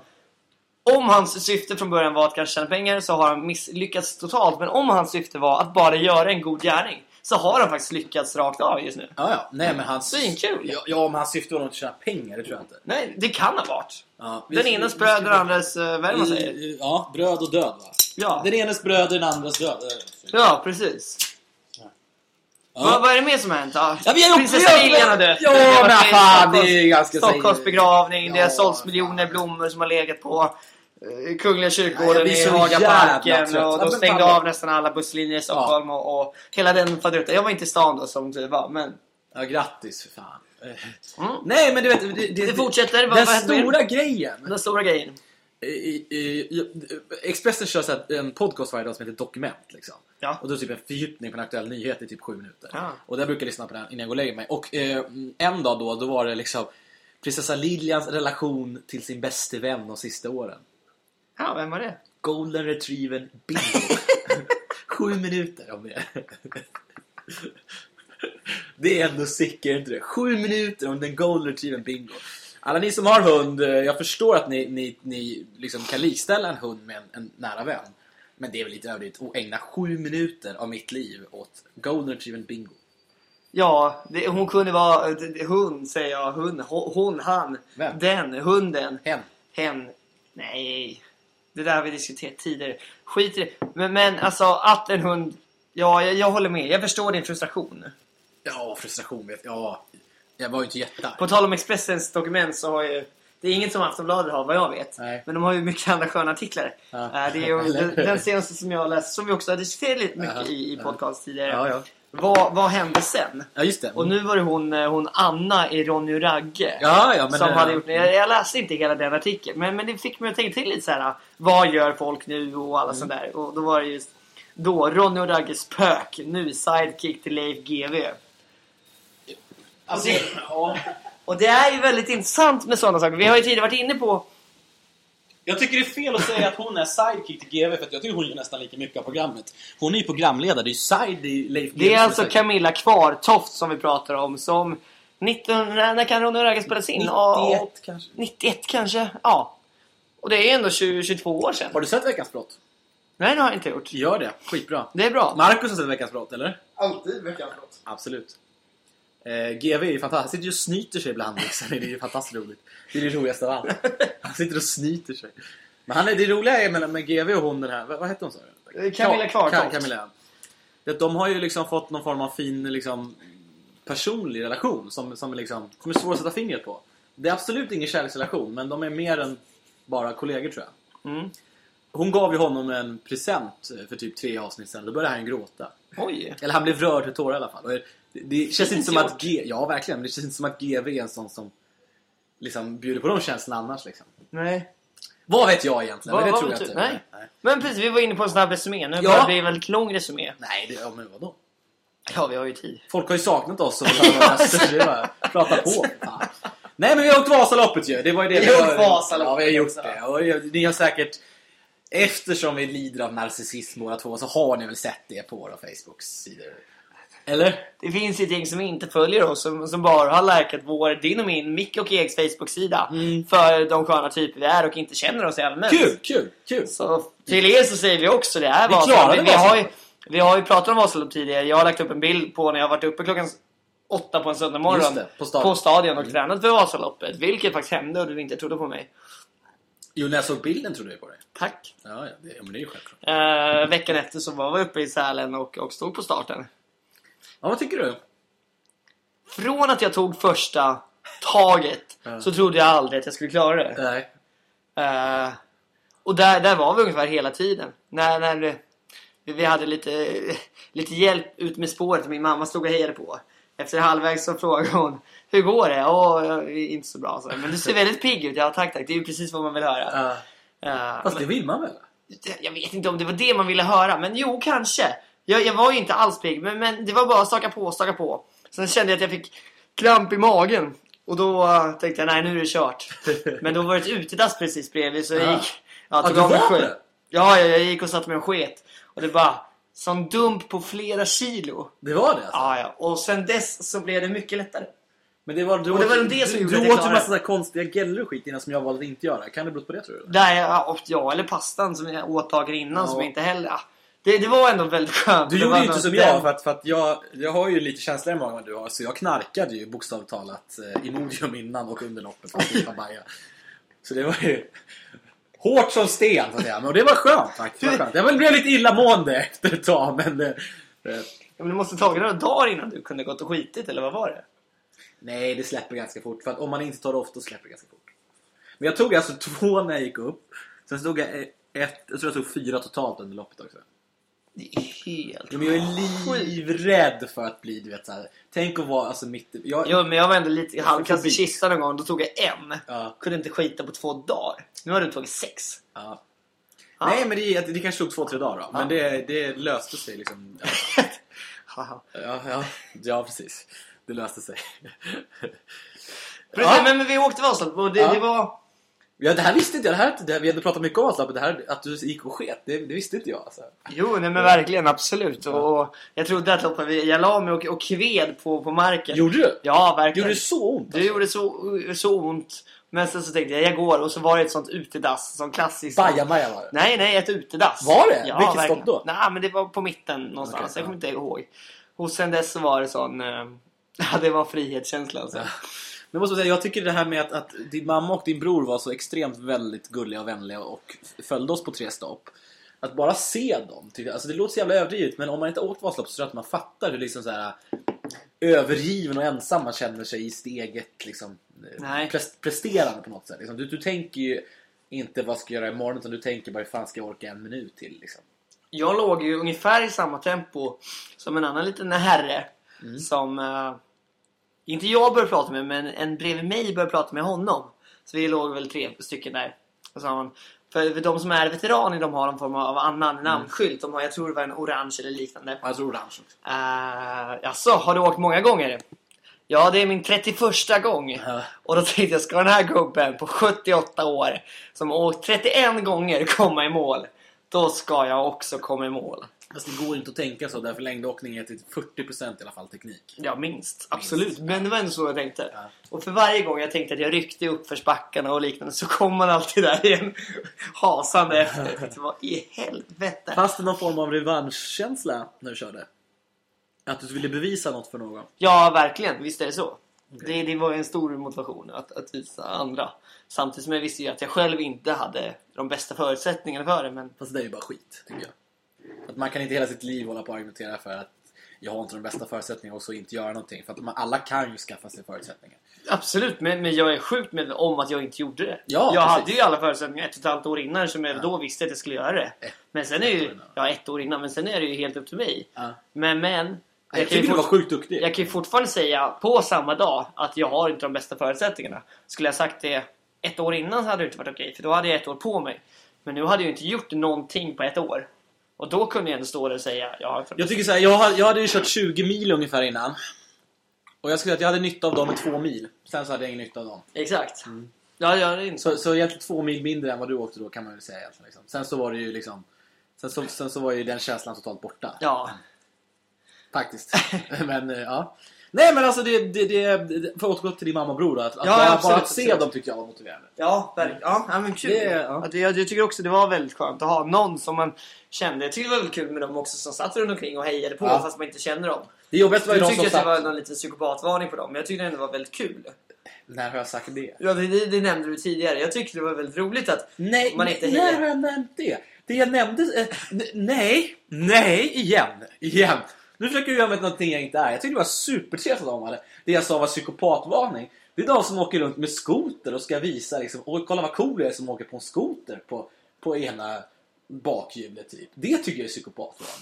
om hans syfte från början var att kanske tjäna pengar, så har han misslyckats totalt. Men om hans syfte var att bara göra en god gärning, så har han faktiskt lyckats rakt av just nu. Ja, ja. Nej, men hans... Svinkul. Ja, ja, men hans syfte var nog inte att tjäna pengar, det tror jag inte. Nej, det kan ha varit. Ja, vi- Den vi- enas vi- bröd, den andres... Uh, vad är det man säger? I- Ja, bröd och död va? Ja, Den enes bröd, den andres död. ja precis. Ja. Vad, vad är det mer som har hänt? Ja, Ja, vi har prinsessa Lilian har dött. Ja, Det har men varit fan, Stockholms- det är ganska... Stockholms begravning. Ja, Det har sålts fan. miljoner blommor som har legat på eh, Kungliga Ja, kyrkogården jag blir i så jävla Hagaparken. trött. Och Ja, de men stängde fan. av nästan alla busslinjer i Stockholm och, och hela den faderuten. Jag var inte i stan då som det var, men Ja, grattis för fan. Eh, Mm. Nej, men du vet... Det, det fortsätter. Vad, Den vad händer med stora grejen. den stora grejen? I, i, i, Expressen kör så här en podcast varje dag som heter Dokument liksom. Ja. Och då typ en fördjupning på en aktuell nyhet i typ sju minuter. Ja. Och där brukar jag lyssna på den innan jag går och lägger mig. Och eh, en dag då, då var det liksom prinsessa Lilians relation till sin bäste vän de sista åren. Ja, vem var det? Golden Retriever bingo. Sju minuter om det. Det är ändå sicker, inte det? Sju minuter om den Golden Retriever bingo. Alla ni som har hund, jag förstår att ni, ni, ni liksom kan likställa en hund med en, en nära vän. Men det är väl lite överdrivet att ägna sju minuter av mitt liv åt Golden Retriever bingo. Ja, det, hon kunde vara det, hon, säger jag. Hon, hon han. Vem? Den, hunden. Hen. Hen. Nej. Det där har vi diskuterat tidigare. Skit i det. Men, men alltså, att en hund... Ja, jag, jag håller med. Jag förstår din frustration. Ja, frustration vet jag. Ja, jag var ju inte jättearg. På tal om Expressens dokument så har ju... Det är inget som Aftonbladet har, vad jag vet. Nej. Men de har ju mycket andra sköna artiklar. Ja. Äh, det är ju den, den senaste som jag har läst, som vi också har diskuterat lite mycket Aha. i, i podcast tidigare. Ja, ja. Vad, vad hände sen? Ja, just det. Och nu var det hon, hon Anna i Ronny och Ragge. Ja, ja, men som det- hade gjort det. Jag, jag läste inte hela den artikeln. Men, men det fick mig att tänka till lite så här. Vad gör folk nu och alla Mm. sånt där. Och då var det just då Ronny och Ragges spök. Nu sidekick till Leif G W. Alltså, ja. Och det är ju väldigt intressant med sådana saker. Vi har ju tidigare varit inne på... Jag tycker det är fel att säga att hon är sidekick till G V, för att jag tycker hon gör nästan lika mycket av programmet. Hon är ju programledare, det är ju side, det är ju Leif G W Det är som alltså sidekick. Camilla Kvartoft som vi pratar om. Som nitton... När, när kan Ronny och Ragge spelas in? Ja, nittioett kanske. nittioett kanske? Ja. Och det är ändå tjugo, tjugotvå år sedan. Har du sett Veckans brott? Nej, det har jag inte gjort. Gör det, skitbra. Det är bra. Marcus har sett Veckans brott, eller? Alltid veckans brott. Absolut. Eh, G V är ju fantastiskt. Han sitter ju och snyter sig ibland liksom. Det är ju fantastiskt roligt. Det är det roligaste av allt. Han sitter och snyter sig. Men han är, det roliga är med, med G V och hon den här. Vad, vad heter hon så? Camilla Kvartoft. Ka- Camilla. Det, att de har ju liksom fått någon form av fin liksom, personlig relation som, som, liksom, som är svår att sätta fingret på. Det är absolut ingen kärleksrelation, men de är mer än bara kollegor tror jag. Mm. Hon gav ju honom en present för typ tre avsnitt sedan. Då började han gråta. Oj. Eller han blev rörd till tårar i alla fall. Och det, det känns inte som gjort. att G... Ja, verkligen. Men det känns inte som att G V är en sån som liksom bjuder på de känslorna annars liksom. Nej. Vad vet jag egentligen? Vad- men det vad tror jag vet inte. du? Nej. Men precis, vi var inne på en snabb resumé. Nu Ja. börjar det bli en väldigt lång resumé. Nej, det, ja, men vadå? Ja, vi har ju tid. Folk har ju saknat oss och vill höra våra röster. Det är bara prata på. Fan. Nej, men vi har åkt Vasaloppet ju. Det var ju det Vi har vi åkt har- Vasaloppet Ja, vi har gjort också. det. Och ni har säkert... Eftersom vi lider av narcissism båda två så har ni väl sett det på våra Facebook-sidor. Eller? Det finns ju ett gäng som inte följer oss, som, som bara har likat vår, din och min, Mick och Egs Facebook-sida. Mm. För de sköna typer vi är och inte känner oss i allmänt. Kul, kul, kul. Så till er så säger vi också det är Vi Vasaloppet. klarade vi, vi, har ju, Vasaloppet. vi har ju pratat om Vasaloppet tidigare. Jag har lagt upp en bild på när jag har varit uppe klockan åtta på en söndag morgon. Just det, på stadion. på stadion och tränat för Vasaloppet. Vilket faktiskt hände och du inte trodde på mig. Jo, när jag såg bilden trodde jag på dig. Tack. Ja, ja, det, ja men det är ju självklart. Uh, veckan efter så var vi uppe i Sälen och, och stod på starten. Ja, vad tycker du? Från att jag tog första taget Ja. så trodde jag aldrig att jag skulle klara det. Nej. Uh, och där, där var vi ungefär hela tiden. När, när det, vi hade lite, lite hjälp ut med spåret. Min mamma stod och hejade på. Efter halvvägs så frågade hon: hur går det? Åh, inte så bra. Så. Men du ser väldigt pigg ut. Ja, tack, tack. Det är ju precis vad man vill höra. Ja. Uh, Fast det vill man väl? Jag vet inte om det var det man ville höra. Men jo, kanske. Jag, jag var ju inte alls pigg. Men, men det var bara att staka på, staka på. Sen kände jag att jag fick kramp i magen. Och då uh, tänkte jag, nej, nu är det kört. Men då var det ett utedass precis bredvid. Så jag Ja. gick... Ja, Ja, tog du av mig var skit. det? Ja, jag, jag gick och satte mig och sket. Och det bara... Sån dump på flera kilo. Det var det alltså? Ja, ja. Och sen dess så blev det mycket lättare. Men det var, du Och det åt- var nog det som du, gjorde du att jag åt ju klarade massa där konstiga geller och skit innan som jag valde att inte göra. Kan det bero på det tror du? Där jag åt, ja, eller pastan som jag åt dagen innan Ja. som jag inte heller... Ja. Det, det var ändå väldigt skönt. Du Det gjorde var ju inte något- som jag, för att, för att jag, jag har ju lite känsligare i magen än vad du har. Så jag knarkade ju bokstavligt talat eh, Imodium innan och under loppet för att slippa baja. Så det var ju hårt som sten så att säga. Men det var skönt faktiskt. Det var skönt. Jag blev lite illamående efter ett tag, men... Eh, eh, Ja, men du måste ta några dagar innan du kunde gått och skitit, eller vad var det? nej, det släpper ganska fort. För att om man inte tar det ofta så släpper det ganska fort. Men jag tog alltså två när jag gick upp. Sen tog jag ett, jag tror jag tog fyra totalt under loppet också. Det är helt... Ja, men jag är livrädd för att bli, du vet så här. Tänk att vara alltså mitt... Jag... Jo, men jag var ändå lite halvkast i kistan någon gång. Då tog jag en. Ja. Kunde inte skita på två dagar. Nu har du tagit sex. Ja. Ja. Nej, men det, det kanske tog två, tre dagar då. Men det, det löste sig liksom. Ja. Haha. Ja, ja, ja, precis. Det löste sig. Precis, Ja. men, men vi åkte Vasaloppet och det, Ja. det var... Ja, det här visste inte jag. Det här, det här, vi hade pratat mycket om Vasaloppet. Det här, att du gick och sket, det, det visste inte jag. Alltså. Jo, nej, men verkligen, absolut. Och jag trodde att loppet, jag la mig och, och kved på, på marken. Gjorde du? Ja, verkligen. Gjorde det så ont? Det gjorde så, så ont. Men sen så tänkte jag, jag går. Och så var det ett sånt utedass, som klassiskt. Bajamaja var det. Nej, nej, ett utedass. Var det? Ja, Vilket verkligen. stopp då? Nej, men det var på mitten någonstans. Okej, jag ja. kommer inte ihåg. Och sen dess så var det sån... Eh, ja, det var frihetskänslan. Alltså. Men måste jag säga, jag tycker det här med att, att din mamma och din bror var så extremt väldigt gulliga och vänliga och följde oss på tre stopp. Att bara se dem, tycker jag, alltså det låter så jävla överdrivet, men om man inte åkt Vasalopp så tror jag att man fattar hur liksom så här övergiven och ensam man känner sig i steget liksom, Nej. pres- presterande på något sätt. Liksom. Du, du tänker ju inte vad ska jag göra imorgon, utan du tänker bara hur fan ska jag orka en minut till liksom. Jag låg ju ungefär i samma tempo som en annan liten herre. Mm. Som... Eh, inte jag började prata med, men en bredvid mig började prata med honom. Så vi låg väl tre stycken där. Och så har man, för, för de som är veteraner, de har en form av annan Mm. namnskylt. De har, jag tror det var en orange eller liknande. Jag tror orange också. Uh, jaså, har du åkt många gånger? Ja, det är min trettioförsta gång. Ja. Och då tänkte jag, ska den här gubben på sjuttioåtta år som åkt trettioen gånger komma i mål, då ska jag också komma i mål. Fast det går inte att tänka så, därför längdåkning är till fyrtio procent i alla fall teknik. Ja, minst. Absolut. Men det var ändå så jag tänkte. Ja. Och för varje gång jag tänkte att jag ryckte upp för spackarna och liknande, så kom man alltid där igen hasande efter. Jag tänkte, vad i helvete? Fanns det någon form av revanschkänsla när du körde? Att du ville bevisa något för någon? Ja, verkligen. Visst är det så. Det, det var en stor motivation att, att visa andra. Samtidigt som jag visste ju att jag själv inte hade de bästa förutsättningarna för det. Men Fast det är ju bara skit, tycker jag. Att man kan inte hela sitt liv hålla på och argumentera för att jag har inte de bästa förutsättningarna och så inte göra någonting. För att man, alla kan ju skaffa sig förutsättningar. absolut, men, men jag är sjukt med om att jag inte gjorde det. Ja, jag precis. hade ju alla förutsättningar ett och ett halvt år innan, som jag då visste att jag skulle göra det. Ett- Men sen är ett ju, år innan. ja, ett år innan, men sen är det ju helt upp till mig. Ja. Men, men Jag, jag, kan tycker ju du var fort, sjukt duktig. jag kan ju fortfarande säga på samma dag att jag har inte de bästa förutsättningarna. Skulle jag sagt det ett år innan så hade det inte varit okej, för då hade jag ett år på mig. Men nu hade jag inte gjort någonting på ett år. Och då kunde jag ändå stå där och säga jag har Jag tycker så här, jag, har, jag hade ju kört tjugo mil ungefär innan. Och jag skulle säga att jag hade nytta av dem i två mil. Sen så hade jag ingen nytta av dem. Exakt. Ja, ja, det är inte så. Så, så egentligen två mil mindre än vad du åkte då, kan man väl säga egentligen, liksom. Sen så var det ju liksom Sen så, sen så var ju den känslan totalt borta. Ja. Faktiskt. Men eh, ja. Nej, men alltså det, det, det, det för att återgå till din mamma och bror då, att, att Ja, bara, absolut, bara att se absolut. dem tyckte jag var motiverande. Ja, verkligen. Ja, ja, men kul. Det är- ja. Att jag, jag tycker också det var väldigt skönt att ha någon som man kände. Jag tyckte det var väldigt kul med dem också som satt runt omkring och hejade på, Ja. fast man inte känner dem. Det jobbigaste var ju Du de tycker som att det satt... var någon liten psykopatvarning på dem, men jag tyckte det ändå var väldigt kul. När har jag sagt det? Ja, det, det, det nämnde du tidigare. Jag tyckte det var väldigt roligt att Nej, man inte nej, när hejar. har jag nämnt det? Det jag nämnde... Eh, n- nej, nej, igen, igen. Nu försöker jag göra med någonting jag inte är. Jag tycker det var supertrevligt att de hade. Det jag sa var psykopatvarning. Det är de som åker runt med skoter och ska visa liksom, och kolla vad cool det är som åker på en skoter på, på ena bakhjulet typ. Det tycker jag är psykopatvarning.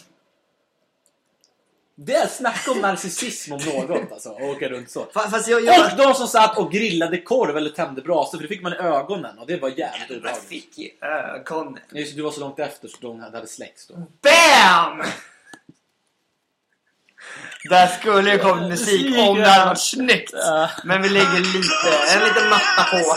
Det är snack om narcissism om något alltså, att åka runt så. Fa- Fast jag... jag Och de som satt och grillade korv eller tände brasor, för det fick man i ögonen och det var jävligt jag obehagligt. fick i ögonen. Just, du var så långt efter så de hade släckts då. BAM! Där skulle ju kommit musik Musik, om det ja. hade varit snyggt. Ja. Men vi lägger lite, en liten matta på.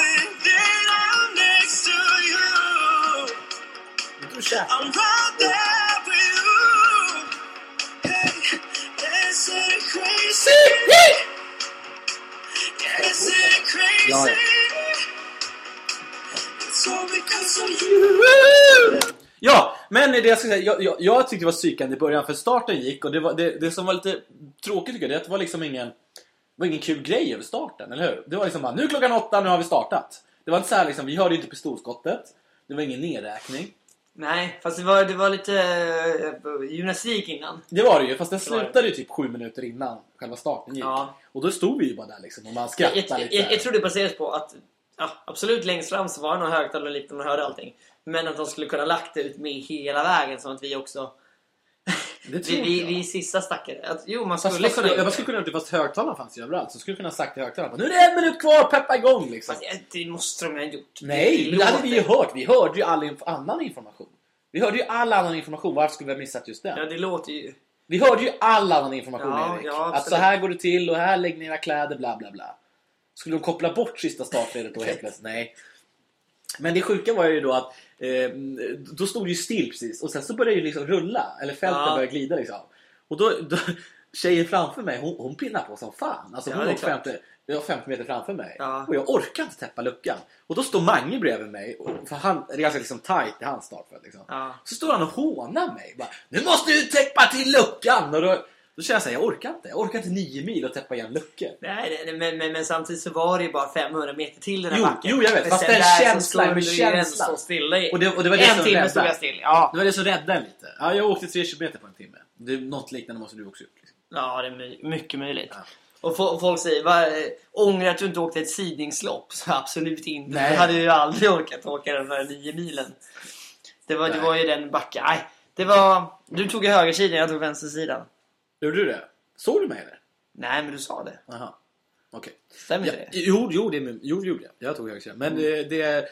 Du käkar. I'm right there with you. Hey, is it crazy? Yeah, is it crazy? Ja, ja. It's all because of you. Ja, men det jag ska säga, jag, jag, jag tyckte det var psykande i början, för starten gick och det, var, det, det som var lite tråkigt tycker jag, det, är att det var liksom ingen, det var ingen kul grej över starten, eller hur? Det var liksom bara, nu är klockan åtta, nu har vi startat. Det var inte så här liksom, vi hörde ju inte pistolskottet, det var ingen nedräkning. Nej, fast det var, det var lite uh, gymnastik innan. Det var det ju, fast den Det var det. slutade ju typ sju minuter innan själva starten gick. Ja. Och då stod vi ju bara där liksom, och man Jag, skrattade jag, lite. jag, så jag här. tror det baseras på att ja, absolut längst fram så var det någon högtalare och lite man hörde allting. Men att de skulle kunna lagt det ut med hela vägen, så att vi också Det tror vi, vi, jag. vi sista stackare. Att, jo, man Fast, skulle fast, kunna... jag bara skulle kunna gjort det fast högtalarna fanns ju överallt. Så skulle jag kunna sagt till högtalarna: nu är det en minut kvar, peppa igång liksom. Fast, det måste de ha gjort. Nej, det men det hade vi ju låter- hört. Vi hörde ju all inf- annan information. Vi hörde ju all annan information. Varför skulle vi ha missat just den? Ja, det låter ju... Vi hörde ju all annan information, Ja, Erik. ja, att absolut. så här går det till och här lägger ni era kläder, bla bla bla. Skulle de koppla bort sista startledet då helt plötsligt? Nej. Men det sjuka var ju då att eh, då stod det ju still precis. Och sen så började det ju liksom rulla. Eller fälten Ja. började glida liksom. Och då, då tjejen framför mig, hon, hon pinnar på som fan. Alltså Ja, hon det är var klart. femtio, jag femtio meter framför mig. Ja. Och jag orkar inte täppa luckan. Och då står Mange bredvid mig. Och, för han, det är ganska liksom tight i hans startfält liksom. Ja. Så står han och hånar mig. Bara, nu måste du täppa till luckan! Och då, då känner jag så här, jag orkar inte. Jag orkar inte nio mil och täppa igen luckor. Nej, nej men, men, men samtidigt så var det ju bara femhundra meter till den här Jo, backen. jo, jag vet. Men Fast sen den där så känslan, skulle med du ju ändå känslan. stå stilla i. Och det, och det var det En som timme räddade. stod jag still. Ja, Det var det som räddade en lite. Ja, jag åkte tre kilometer på en timme. Det är något liknande måste du också gjort. Liksom. ja det är my- mycket möjligt. Ja. Och, fo- och folk säger, va, eh, ångrar att du inte åkte ett sidningslopp? Så absolut inte. Nej. Du hade ju aldrig orkat åka den där nio milen. Det var, det Nej. var ju den backen. Nej, det var... Du tog i högersidan, jag tog vänstersidan. Gjorde du det? Såg du mig eller? Nej, men du sa det. Jaha. Okej. Stämmer Ja, det? jo, jo, det jo, det gjorde jag. Jag tog högersidan. Men det, det...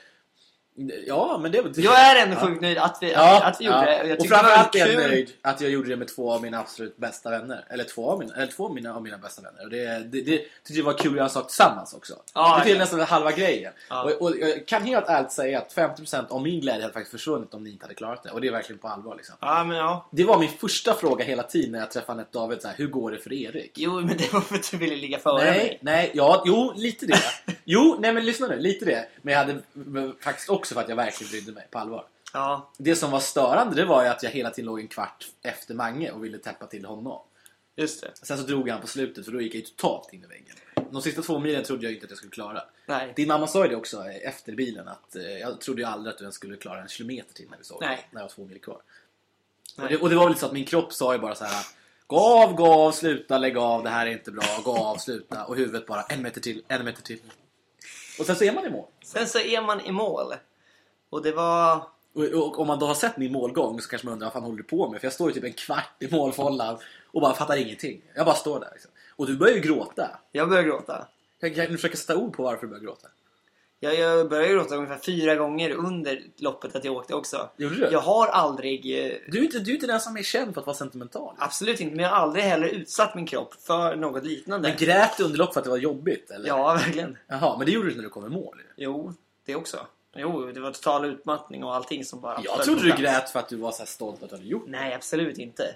Ja, men det var... Jag är ändå sjukt nöjd att vi, Ja, att vi gjorde ja. det. Jag Och tyckte det var framförallt är jag kul. nöjd att jag gjorde det med två av mina absolut bästa vänner. Eller två av mina, eller två av mina, av mina bästa vänner. Och det, det, det tyckte jag var kul att göra en sak tillsammans också. Ja, det är till ja. nästan halva grejen. Ja. Och, och jag kan helt ärligt säga att femtio procent av min glädje hade faktiskt försvunnit om ni inte hade klarat det. Och det är verkligen på allvar liksom. Ja, men ja. Det var min första fråga hela tiden när jag träffade Anette David. Så här, hur går det för Erik? Jo, men det var för att du ville ligga före Nej, mig. nej, ja, jo, lite det. Jo, nej men lyssna nu, lite det. Men jag hade v- faktiskt också för att jag verkligen brydde mig på allvar. Ja, Det som var störande, det var ju att jag hela tiden låg en kvart efter Mange och ville täppa till honom. just det. Sen så drog han på slutet, för då gick jag ju totalt in i väggen. De sista två milen trodde jag inte att jag skulle klara. Nej. Din mamma sa ju det också efter bilen, att eh, jag trodde ju aldrig att du ens skulle klara en kilometer till när vi såg Nej. när jag var två mil kvar. Och Nej. det, och det var väl så att min kropp sa ju bara så här: gå av, gå av, sluta, lägg av, det här är inte bra, gå av, sluta. Och huvudet bara, en meter till, en meter till. Och sen så är man i mål. Sen så är man i mål. Och det var... Och, och om man då har sett min målgång så kanske man undrar vad fan håller du på med? För jag står ju typ en kvart i målfållan och bara fattar ingenting. Jag bara står där liksom. Och du börjar ju gråta. Jag började gråta. Kan, kan du försöka sätta ord på varför du börjar gråta? Jag, jag började gråta ungefär fyra gånger under loppet att jag åkte också. Gjorde du? Jag har aldrig... eh, Du är inte, du är inte den som är känd för att vara sentimental. Absolut inte, men jag har aldrig heller utsatt min kropp för något liknande. Men grät du under lopp för att det var jobbigt? Eller? Ja, verkligen. Jaha, men det gjorde du när du kom i mål. Ju. Jo, det också. Jo, det var total utmattning och allting som bara... Jag föll trodde på du plats. grät för att du var så här stolt att du hade gjort det. Nej, absolut inte.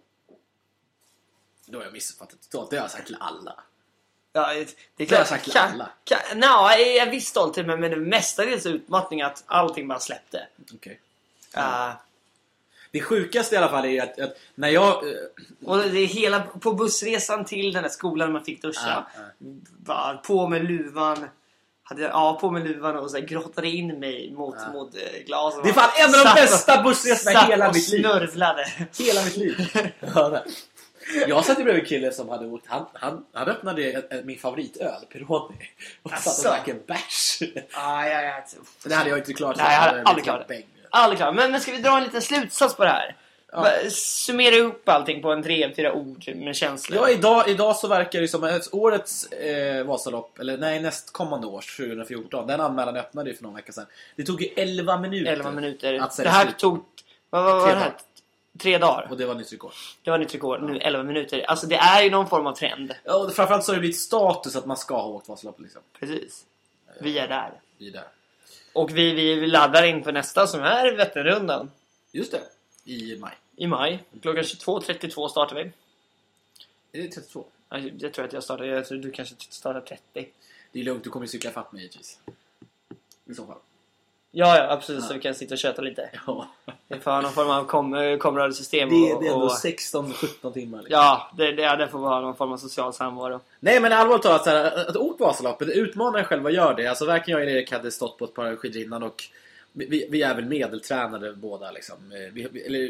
Då har jag missuppfattat totalt. Det har jag sagt till alla. Ja, det är Det har klart. jag sagt till Kan- alla. kan- Nå, jag är visst stolt men men det mestadels utmattning att allting bara släppte. Okej. Uh, Det sjukaste i alla fall är att, att när jag... eh, och det är hela på bussresan till den där skolan man fick duscha. Ja, Bara på med luvan. Hade jag, ja, på med luvan och så här grottade in mig mot, Ja. mot eh, glasen. Det är fan en av de Satt och- bästa bussresorna i satt hela och mitt liv. snörvlade. Hela mitt liv. Ja, det. Jag satt ju bredvid en kille som hade åkt. Han, han, han öppnade ett- ett- min favoritöl, Peroni. Och satt Asså. och drack en bärs. Ah, ja, ja. Det hade jag inte klarat. Nej, jag hade blivit aldrig klarat det. bäng. Aldrig klart. Men, men ska vi dra en liten slutsats på det här? Ja. Bara summera upp allting på en tre, fyra ord med känslor. Ja, idag, idag så verkar det som att årets eh, Vasalopp, eller nej, nästkommande års, tjugohundrafjorton, den anmälan öppnade ju för någon vecka sedan. Det tog ju elva minuter. elva minuter. Att Det sälja här slut. tog... Vad vad var Tre det här? dagar. Tre dagar. Och det var nytt rekord. Det var nytt rekord. Nu elva minuter. Alltså det är ju någon form av trend. Ja, och framförallt så har det blivit status att man ska ha åkt Vasalopp liksom. Precis. Vi är där. Vi är där. Och vi, vi laddar in för nästa som är Vätternrundan. Just det. I maj. I maj. Klockan tjugotvå trettiotvå startar vi. Är det trettiotvå? Jag, jag tror att jag startar... Jag tror du kanske startar trettio. Det är lugnt, du kommer ju cykla fatt mig givetvis. I så fall. Ja, ja, absolut. Ja. Så vi kan sitta och köta lite. Ja. Vi får ha någon form av kom, komradiosystem. Det, och, det är ändå och, sexton sjutton timmar. Liksom. Ja, det, det, det får vara någon form av social samvaro. Nej, men allvarligt talat, så här, att åka Vasaloppet, utmanar själva gör det. Alltså varken jag eller Erik hade stått på ett par skidor innan och vi, vi är väl medeltränade båda liksom. Vi, vi, eller...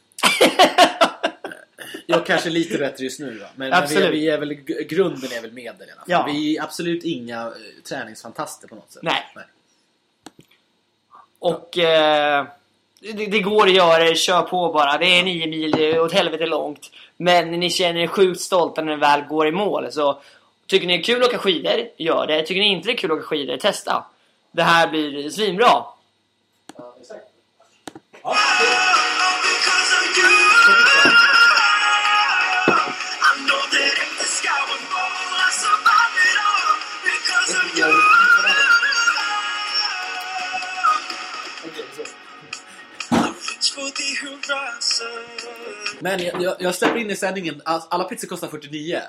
Jag kanske är lite bättre just nu va? Men, men vi, är, vi är väl, grunden är väl medel i alla fall. Ja. Vi är absolut inga eh, träningsfantaster på något sätt. Nej. Och eh, det, det går att göra det, kör på bara. Det är nio mil, det är åt helvete långt. Men ni känner er sjukt stolta när ni väl går i mål. Så tycker ni det är kul att åka skidor, gör det. Tycker ni inte det är kul att åka skidor, testa. Det här blir svinbra. Ja, exakt. Ja, men jag, jag, jag släpper in i sändningen. Alla pizzor kostar fyrtionio.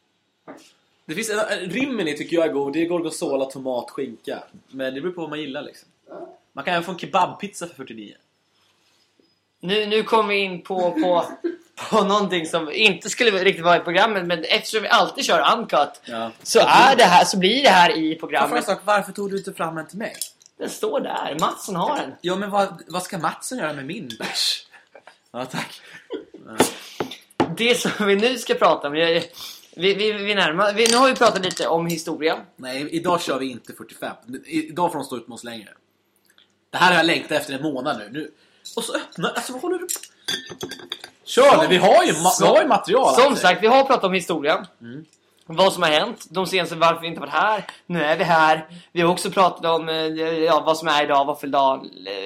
Det finns en, en rimini tycker jag är god. Det är gorgonzola, tomat, skinka. Men det beror på vad man gillar liksom. Man kan även få en kebabpizza för fyrtionio. Nu, nu kommer vi in på, på, på någonting som inte skulle riktigt vara i programmet. Men eftersom vi alltid kör uncut, ja. så, är det här, så blir det här i programmet. Sak, varför tog du inte fram den till mig? Den står där, Mattsson har den. Ja, men vad, vad ska Mattsson göra med min bärs? Ja, tack. Ja. Det som vi nu ska prata om, vi, vi, vi, vi närmar, vi, nu har vi pratat lite om historia. Nej, idag kör vi inte fyrtiofem. Idag får de stå ut med oss längre. Det här har jag längtat efter en månad nu. nu. Och så öppna, alltså vad håller du? Kör det, vi har ju, ma- vi har ju material. Som alltså. sagt, vi har pratat om historia. Mm. Vad som har hänt, de senaste varför vi inte varit här. Nu är vi här. Vi har också pratat om ja, vad som är idag, våffeldag.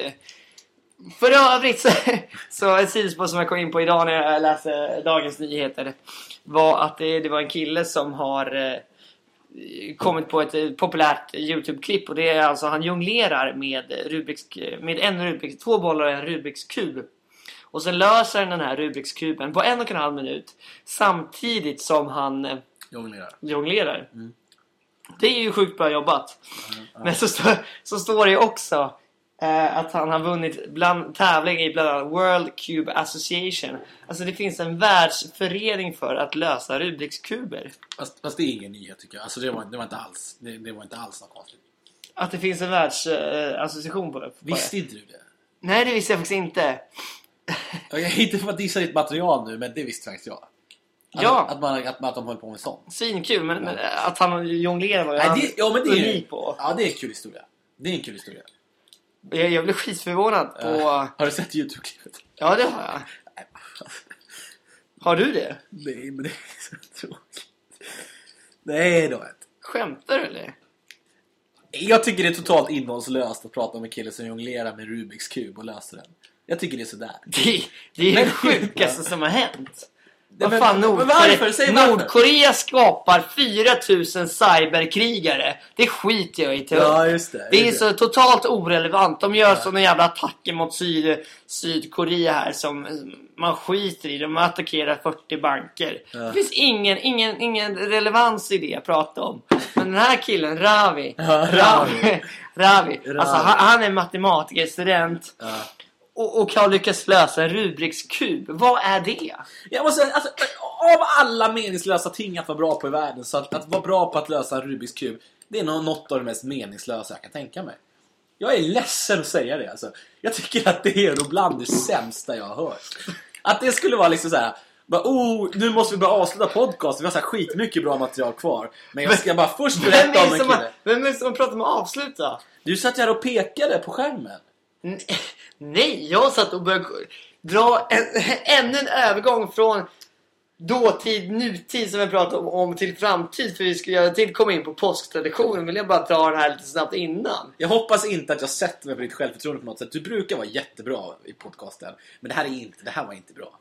För övrigt så, så ett sidospår som jag kom in på idag när jag läste Dagens Nyheter var att det, det var en kille som har eh, kommit på ett eh, populärt YouTube-klipp. Och det är alltså, han jonglerar med, Rubiks, med en Rubiks, två bollar och en Rubiks kub. Och sen löser han den här Rubiks kuben på en och en halv minut. Samtidigt som han eh, jonglerar. jonglerar. Mm. Det är ju sjukt bra jobbat. Mm, mm. Men så, stå, så står det ju också eh, att han har vunnit bland tävling i bland annat World Cube Association. Alltså det finns en världsförening för att lösa Rubiks kuber. Fast, fast det är ingen nyhet tycker jag. Alltså det var, det var inte alls det, det var inte alls något konstigt. Att det finns en världsassociation på det. Visste inte du det? Nej, det visste jag faktiskt inte. Jag är inte för att dissa ditt material nu, men det visste faktiskt jag. Att, Ja. att, man, att, man, att de håller på med sånt. Svinkul, men, men att han jonglerar var ju Nej, han det, ja, men det är unik på. Ja, det är en kul historia. Det är en kul historia. Jag, jag blev skitförvånad på... Uh, har du sett YouTube-klippet? Ja, det har jag. Har du det? Nej, men det är så tråkigt. Nej, då vet. Skämtar du eller? Jag tycker det är totalt innehållslöst att prata om en kille som jonglerar med Rubiks kub och löser den. Jag tycker det är sådär. Det, det är Men- det sjukaste som har hänt. Ja, Vad men- fan, men Nordkorea, varför? Säg varför. Nordkorea skapar fyra tusen cyberkrigare. Det skiter jag i till. Ja, just det. Det är just så totalt orelevant. De gör såna jävla attacker mot Syd, Sydkorea här som man skiter i. De attackerar fyrtio banker. Ja. Det finns ingen, ingen, ingen relevans i det jag pratar om. Men den här killen, Ravi. Ja, Ravi. Ravi. Ravi. Ravi. Alltså, han, han är matematikerstudent. Ja. Och, och har lyckats lösa en Rubiks kub. Vad är det? Jag måste säga, alltså, av alla meningslösa ting att vara bra på i världen, så att, att vara bra på att lösa en Rubiks kub, det är nog något av det mest meningslösa jag kan tänka mig. Jag är ledsen att säga det alltså. Jag tycker att det är nog bland det sämsta jag har hört. Att det skulle vara liksom så här, bara, oh, nu måste vi bara avsluta podcast. Vi har så här skitmycket bra material kvar. Men jag ska bara först Vem berätta om är en det som, kille. vem är det som pratar om att avsluta? Du satt här och pekade på skärmen. N- Nej, jag satt och började dra en, ännu en övergång från dåtid, nutid som vi pratade om, om till framtid. För vi skulle göra till komma in på påsktraditionen. Vill jag bara dra den här lite snabbt innan. Jag hoppas inte att jag sätter mig på ditt självförtroende på något sätt. Du brukar vara jättebra i podcasten. Men det här är inte, det här var inte bra.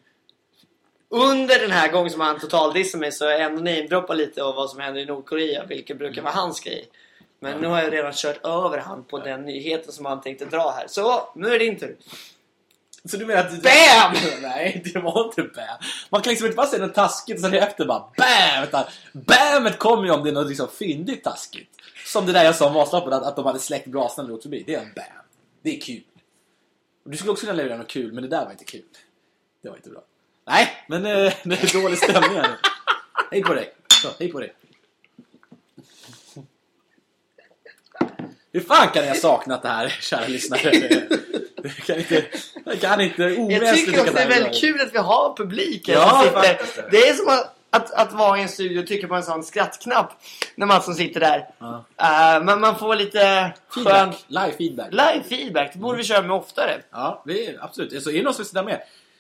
Under den här gången som han totaldissade mig så är jag ändå namedroppa lite av vad som händer i Nordkorea. Vilket brukar vara hans grej. Men nu har jag redan kört över han på den nyheten som han tänkte dra här. Så, nu är det din tur. Så du menar att... Bam! Nej, det var inte bam. Man kan liksom inte bara säga något taskigt och sen efter bara bam! Utan bamet kommer ju om det är något liksom fyndigt taskigt. Som det där jag sa om Vaslappen, att, att de hade släckt brasan och förbi. Det är en bam. Det är kul. Och du skulle också kunna leverera något kul, men det där var inte kul. Det var inte bra. Nej, men eh, det är dålig stämning här nu. Hej på dig. Så, hej på dig. Hur fan kan jag sakna det här, kära lyssnare? Jag kan inte, jag kan inte Jag omänskligt tycker också det är tycka väldigt kul att vi har publiken Ja, som sitter. faktiskt. Det är som att, att, att vara i en studio och trycka på en sån skrattknapp när man som sitter där. Ja. Uh, men man får lite skön Feedback. Live feedback. live feedback. Det borde vi köra med oftare. Ja, det är absolut. Så är det någon som vill sitta med?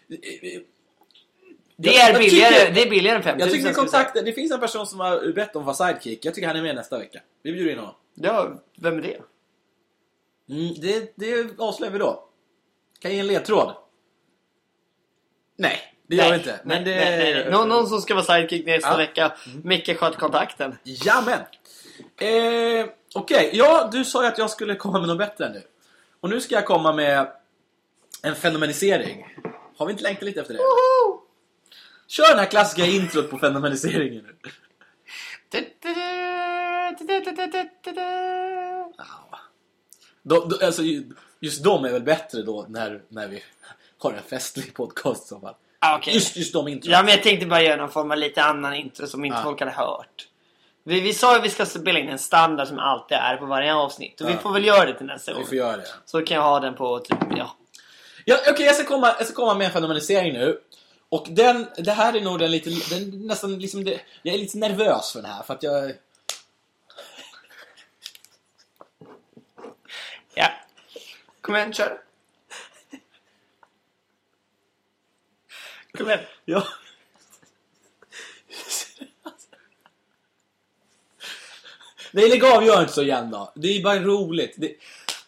Det Jag- är jag billigare, tycker- det är billigare än femtio Jag tusen. tycker vi ska vi säga. kontaktar, det finns en person som har bett om att vara sidekick. Jag tycker han är med nästa vecka. Vi bjuder in honom. Ja, vem är det? Mm, det, det avslöjar vi då. Kan jag ge en ledtråd? Nej, det gör vi inte. Men nej, det... nej, nej, nej. Någon, någon som ska vara sidekick nästa Ja. vecka. Micke sköt kontakten. Jamen! Eh, Okej, ja, du sa ju att jag skulle komma med något bättre nu. Och nu ska jag komma med en fenomenisering. Har vi inte längtat lite efter det? Woho! Kör den här klassiska introt på fenomeniseringen nu. Ja. Då, då, alltså, ju- just de är väl bättre då när, när vi har en festlig podcast i så fall. Ah, okej. Just, just de intro. Ja, men jag tänkte bara göra någon form av lite annan intro som inte Ja. folk hade hört. Vi, vi sa att vi ska spela in en standard som alltid är på varje avsnitt. Och vi Ja. får väl göra det till nästa Vi gång. får göra det. Så kan jag ha den på typ, ja. Ja, okej, jag, ska komma, jag ska komma med en fenomenisering nu. Och den, det här är nog den lite, den, nästan liksom det, jag är lite nervös för den här. För att jag... Ja. Kom igen, kör. Kom igen. Ja. Nej, lägg av, gör inte så igen då. Det är bara roligt. Det...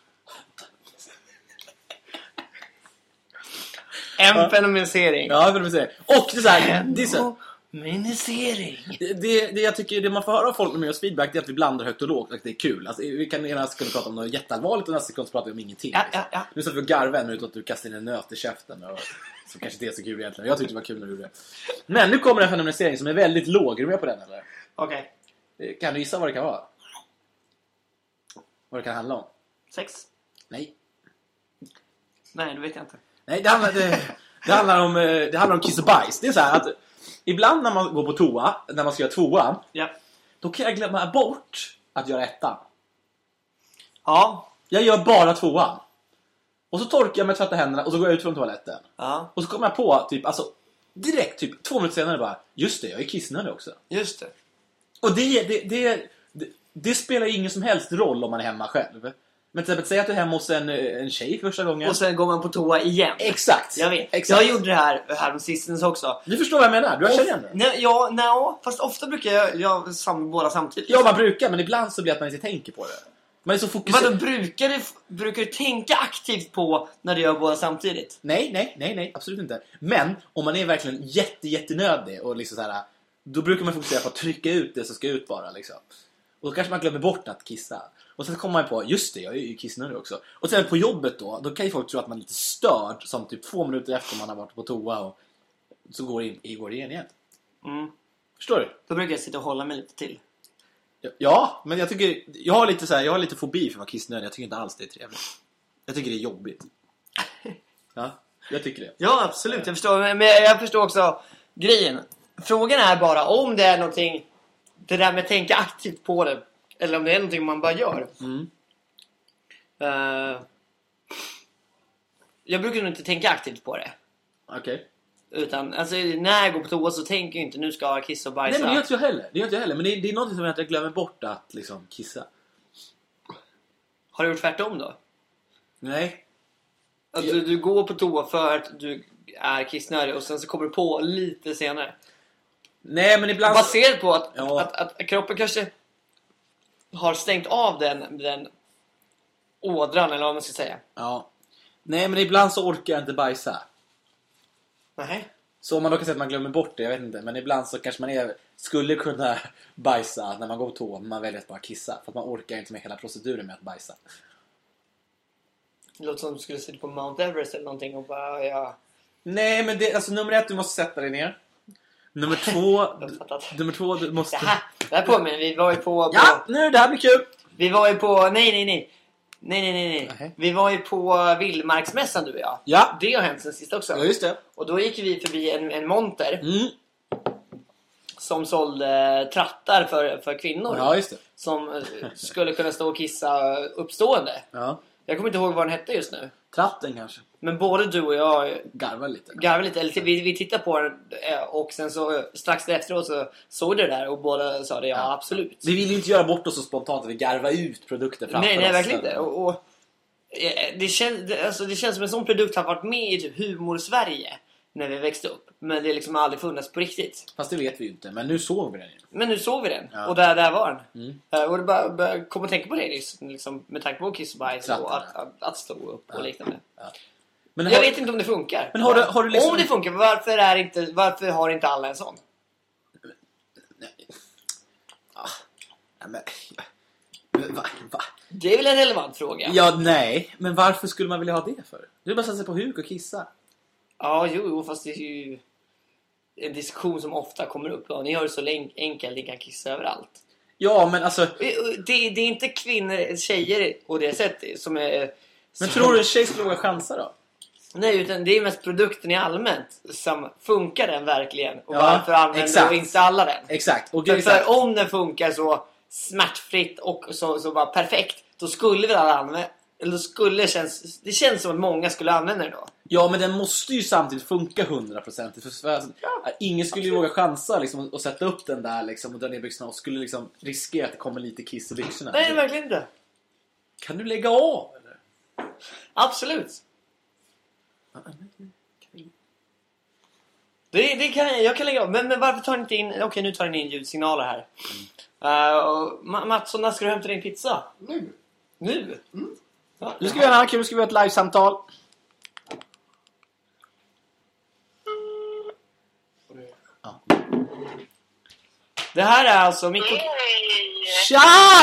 En Ja. fenomenisering. Ja, för att säga. Och det är så här, det är så här, Fenomenisering. det, det, det jag tycker, det man får höra av folk med oss feedback, det är att vi blandar högt och lågt och att det är kul. Alltså, vi kan ena sekund prata om något jätteallvarligt och nästa sekund prata om ingenting. Ja, ja, ja. Nu satt vi och garvade en minut att du kastade in en nöt i käften. Och, som kanske inte är så kul egentligen. Jag tyckte det var kul när du gjorde det. Men nu kommer en fenomenisering som är väldigt låg. Är du med på den eller? Okej. Kan du gissa vad det kan vara? Vad det kan handla om? Sex? Nej. Nej, det vet jag inte. Nej, det handlar, det, det handlar om eh, det handlar om kiss och bajs. Det är så här att ibland när man går på toa, när man ska göra tvåan, Ja. då kan jag glömma bort att göra ettan. Ja. Jag gör bara tvåan. Och så torkar jag mig, tvättar händerna och så går jag ut från toaletten. Ja. Och så kommer jag på typ alltså direkt typ två minuter senare bara, just det, jag är kissnödig också. Just det. Och det, det, det, det, det spelar ingen som helst roll om man är hemma själv. Men till exempel, säg att du är hemma hos en, en tjej första gången. Och sen går man på toa igen. Exakt. Jag vet. Exakt. Jag gjorde det här, här med sistens också. Du förstår vad jag menar, du har känner igen det. Nej, ja, nej, fast ofta brukar jag, jag sam, båda samtidigt. Ja, man brukar, men ibland så blir det att man inte tänker på det. Man är så Vadå, fokuserad. brukar du, brukar du tänka aktivt på när du gör båda samtidigt? Nej, nej, nej, nej, absolut inte. Men om man är verkligen jätte, jättenödig och liksom så här, då brukar man fokusera på att trycka ut det som ska ut bara liksom. Och då kanske man glömmer bort att kissa. Och sen kommer man på, just det, jag är ju kissnödig också. Och sen på jobbet då, då kan ju folk tro att man är lite störd som typ två minuter efter man har varit på toa och så går det in, går det igen igen. Mm. Förstår du? Då brukar jag sitta och hålla mig lite till. Ja, men jag tycker, jag har lite så här, jag har lite fobi för att vara kissnödig. Jag tycker inte alls det är trevligt. Jag tycker det är jobbigt. Ja, jag tycker det. Ja, absolut. Jag förstår, men jag förstår också grejen. Frågan är bara om det är någonting, det där med att tänka aktivt på det, eller om det är någonting man bara gör. Mm. Uh, jag brukar nog inte tänka aktivt på det. Okej. Utan, alltså, när jag går på toa så tänker jag inte nu ska jag kissa och bajsa. Nej, men det gör inte jag heller. Det gör inte jag heller. Men det är, det är något som jag glömmer bort att liksom kissa. Har du gjort tvärtom då? Nej. Att du, du går på toa för att du är kissnödig och sen så kommer du på lite senare. Nej, men ibland... Baserat på att, Ja. att, att kroppen kanske har stängt av den, den ådran, eller vad man ska säga. Ja. Nej, men ibland så orkar jag inte bajsa. Nej. Så om man då kan säga att man glömmer bort det, jag vet inte. Men ibland så kanske man är, skulle kunna bajsa när man går på toa, men man väljer att bara kissa. För att man orkar inte med hela proceduren med att bajsa. Det låter som att du skulle sitta på Mount Everest eller någonting och bara, ja. Nej, men det, alltså nummer ett, du måste sätta dig ner. Nummer två, Jag har fattat. nummer två, du måste... Det här, det här på mig, vi var ju på... på Ja, nu, det här blir kul! Vi var ju på, nej nej nej. Nej nej nej nej. Nej. Vi var ju på Vildmarksmässan du och jag. Ja. Det har hänt sen sist också. Ja, just det. Och då gick vi förbi en, en monter Mm. som sålde trattar för, för kvinnor. Ja, just det. Som eh, skulle kunna stå och kissa uppstående. Ja. Jag kommer inte ihåg vad den hette just nu. Tratten kanske. Men både du och jag Garvar lite. garvar lite. Eller vi, vi tittar på den och sen så strax efteråt så såg det där och båda sa det, ja, Ja. absolut. Vi vill ju inte göra bort oss så spontant att vi garvar ut produkter framför Nej, nej, oss. verkligen inte. Och, och, eh, det, kän, det, alltså, det känns som en sån produkt har varit med i typ humor-Sverige när vi växte upp. Men det liksom aldrig funnits på riktigt. Fast det vet vi ju inte, men nu såg vi den ju. Men nu såg vi den. Ja. Och där, där var den. Mm. Uh, och det bara, bara kom att tänka på det liksom, med tanke på Kiss och Bajs Exakt, och ja. att, att, att stå upp och Ja. liknande. Men Jag har, vet inte om det funkar. Men har du- har du liksom- Om det funkar, varför, är inte, varför har inte alla en sån? Ah, nej, men, va, va? Det är väl en relevant fråga? Ja, nej. Men varför skulle man vilja ha det för? Du är bara sätta sig på huk och kissa. Ja, jo, jo, fast det är ju en diskussion som ofta kommer upp. Ja, ni gör det så länk- enkelt, ni kan kissa överallt. Ja, men alltså... Det, det är inte kvinnor, tjejer på det sättet som är... Men som, tror du en tjej skulle våga chansa då? Nej, utan det är mest produkten i allmänt som funkar den verkligen. Och Ja, varför använder exakt. och inte alla den? Exakt. Och För, det är så här- för om den funkar så smärtfritt och så, så bara perfekt, då skulle vi alla använda... Eller då skulle det känns... Det känns som att många skulle använda den då. Ja, men den måste ju samtidigt funka hundra procent. För, för alltså, ingen skulle ju våga chansa liksom, och sätta upp den där liksom, och dra ner byxorna och skulle liksom riskera att det kommer lite kiss i byxorna. Nej, verkligen inte. Kan du lägga av eller? Absolut. Det, det kan jag, jag kan lägga av. Men, men varför tar ni inte in... Okej, nu tar ni in ljudsignaler här. Uh, och Ma- Mattsson, när ska du hämta din pizza? Nu. Nu? Ja, Nu ska vi göra en annan kul, nu ska vi göra ett livesamtal. Det här är alltså Mikko... Tja!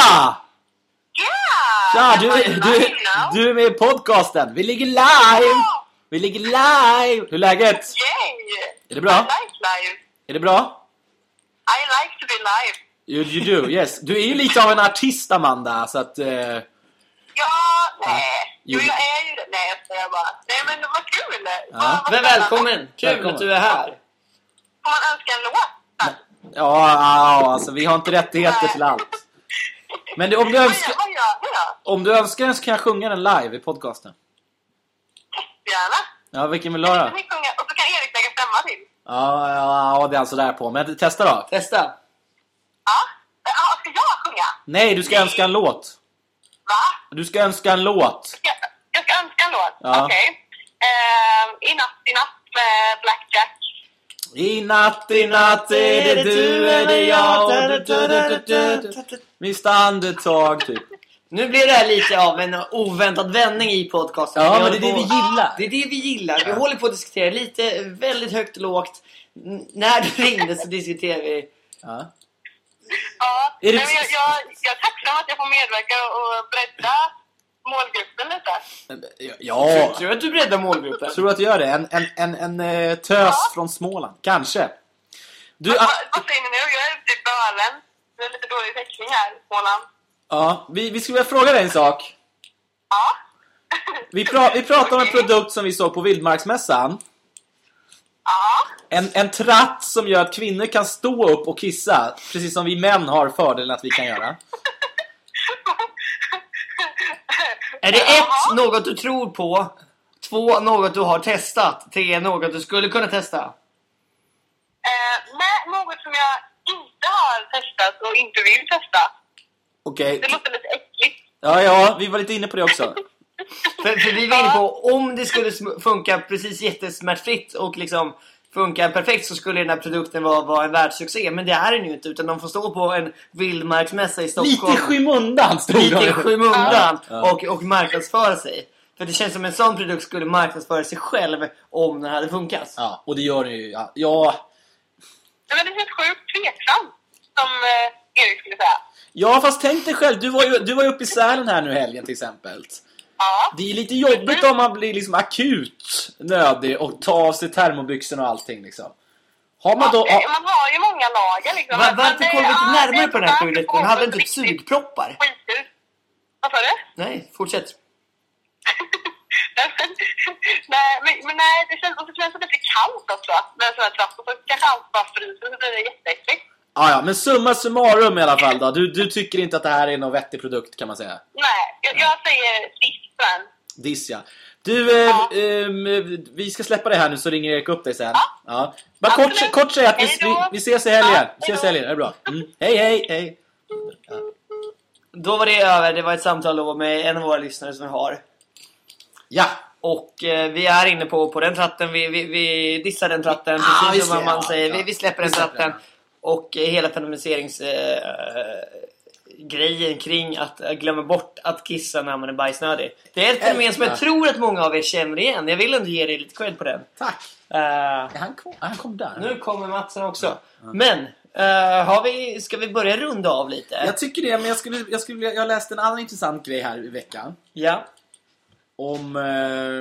Tja, du, du, du är med i podcasten. Vi ligger live. Vi ligger live. Hur är läget? Yay! Är det I bra? like live. Är det bra? I like to be live. You, you do, yes. Du är ju lite av en artist, Amanda, så att... Eh, Ja, nej. Jo, jag är ju det. Nej, jag säger bara. Nej, men det var kul. Ja. Vad- vad Men spännande. välkommen! Kul Välkommen. att du är här. Får man önska en låt? ja, ja, alltså vi har inte rättigheter till allt. Men det, om, du Vad önskar, gör, vad gör ni då? om du önskar den så kan jag sjunga den live i podcasten. Gärna. Ja, vilken vill du höra? Ni sjunger, och så kan Erik lägga stämma till. Ja, ja, ja, det är alltså där på. Men testa då. Testa. Ja. Ja, ska jag sjunga? Nej, du ska önska en låt. Va? Du ska önska en låt. Ska, jag ska önska en låt? Ja. Okej. Ehm, I natt, i natt med Blackjack. I natt, i natt är det du, är det jag. Du, du, du, du, du, du. Visst andetag, typ. Nu blir det här lite av en oväntad vändning i podcasten. Ja, Vi men håller det är det på- vi gillar. Det är det vi gillar. Vi håller på att diskutera lite väldigt högt och lågt. N- när du ringde så diskuterar vi. Ja. Ja, Är det- men jag, jag, jag är tacksam att jag får medverka och bredda målgruppen lite. Ja. Tror du att du breddar målgruppen? Tror du att du gör det? En, en, en, en eh, tös från Småland. Kanske. Du, Vad, ah, vad säger ni nu? Jag är ute i Bölen. Det är lite dålig täckning här i Småland. ja, vi, vi skulle vilja fråga dig en sak. Ja. Vi, pra, vi pratar om en produkt som vi såg på Vildmarksmässan. Ja. En, en tratt som gör att kvinnor kan stå upp och kissa. Precis som vi män har fördelen att vi kan göra. Är det ett, Jaha. något du tror på? Två, något du har testat? Tre, något du skulle kunna testa? Eh, nej, något som jag inte har testat och inte vill testa. Okej. Det låter lite äckligt. Ja, ja, vi var lite inne på det också. För, för vi var inne på, om det skulle sm- funka precis jättesmärtfritt och liksom funka perfekt så skulle den här produkten vara, vara en världssuccé. Men det är den ju inte, utan de får stå på en vildmarksmässa i Stockholm. Lite skymundan stod Lite de. skymundan Ja. och, och marknadsföra sig. För det känns som en sån produkt skulle marknadsföra sig själv om den hade funkat. Ja, och det gör det ju. Ja, ja. Nej, men det känns sjukt tveksamt, som eh, Erik skulle säga. Ja, fast tänk dig själv. Du var ju, du var ju uppe i Sälen här nu i helgen till exempel. Ja. Det är lite jobbigt om man blir liksom akut nödig och tar av sig termobyxorna och allting liksom. Har man då... Ja, man har ju många lager liksom. Va, Men varför det- kollar vi inte ja, närmare det är på den här så produkten? värt Den hade att inte få typ ett riktigt sugproppar? skithus. Vad sa du? Nej, fortsätt. nej, men, men nej, det känns, och det känns lite kallt också med en sån här trapp. Och så kanske allt bara fryser så blir det jätteäckligt. Ja, ja, men summa summarum i alla fall då. Du, du tycker inte att det här är någon vettig produkt kan man säga. Nej, jag, jag säger sist på den. Diss, ja. Du, eh, Ja. eh, vi ska släppa det här nu så ringer Erik upp dig sen. Ja. Ja. Bara Absolut. kort, kort säga att vi, Hej vi, då. vi ses i helgen. Ja, Vi ses i hej då. helgen, är det bra? Mm. Hej, hej, hej. Då var det över. Det var ett samtal då med en av våra lyssnare som vi har. Ja. Och eh, vi är inne på, på den tratten. Vi, vi, vi dissar den tratten. Ja, precis vi som ser- man ja, säger. ja. Vi, vi släpper Vi den släpper tratten. den. Och eh, hela fenomeniseringsgrejen eh, grejen kring att eh, glömma bort att kissa när man är bajsnödig. Det är ett fenomen som jag Ja. tror att många av er känner igen. Jag vill ändå ge dig lite cred på den. Tack. Eh, Är han kom, är han kom där? nu kommer Matsen också. Men, eh, har vi, ska vi börja runda av lite? Jag tycker det, men jag skulle, jag skulle vilja- jag läste en annan intressant grej här i veckan. Ja. Om eh,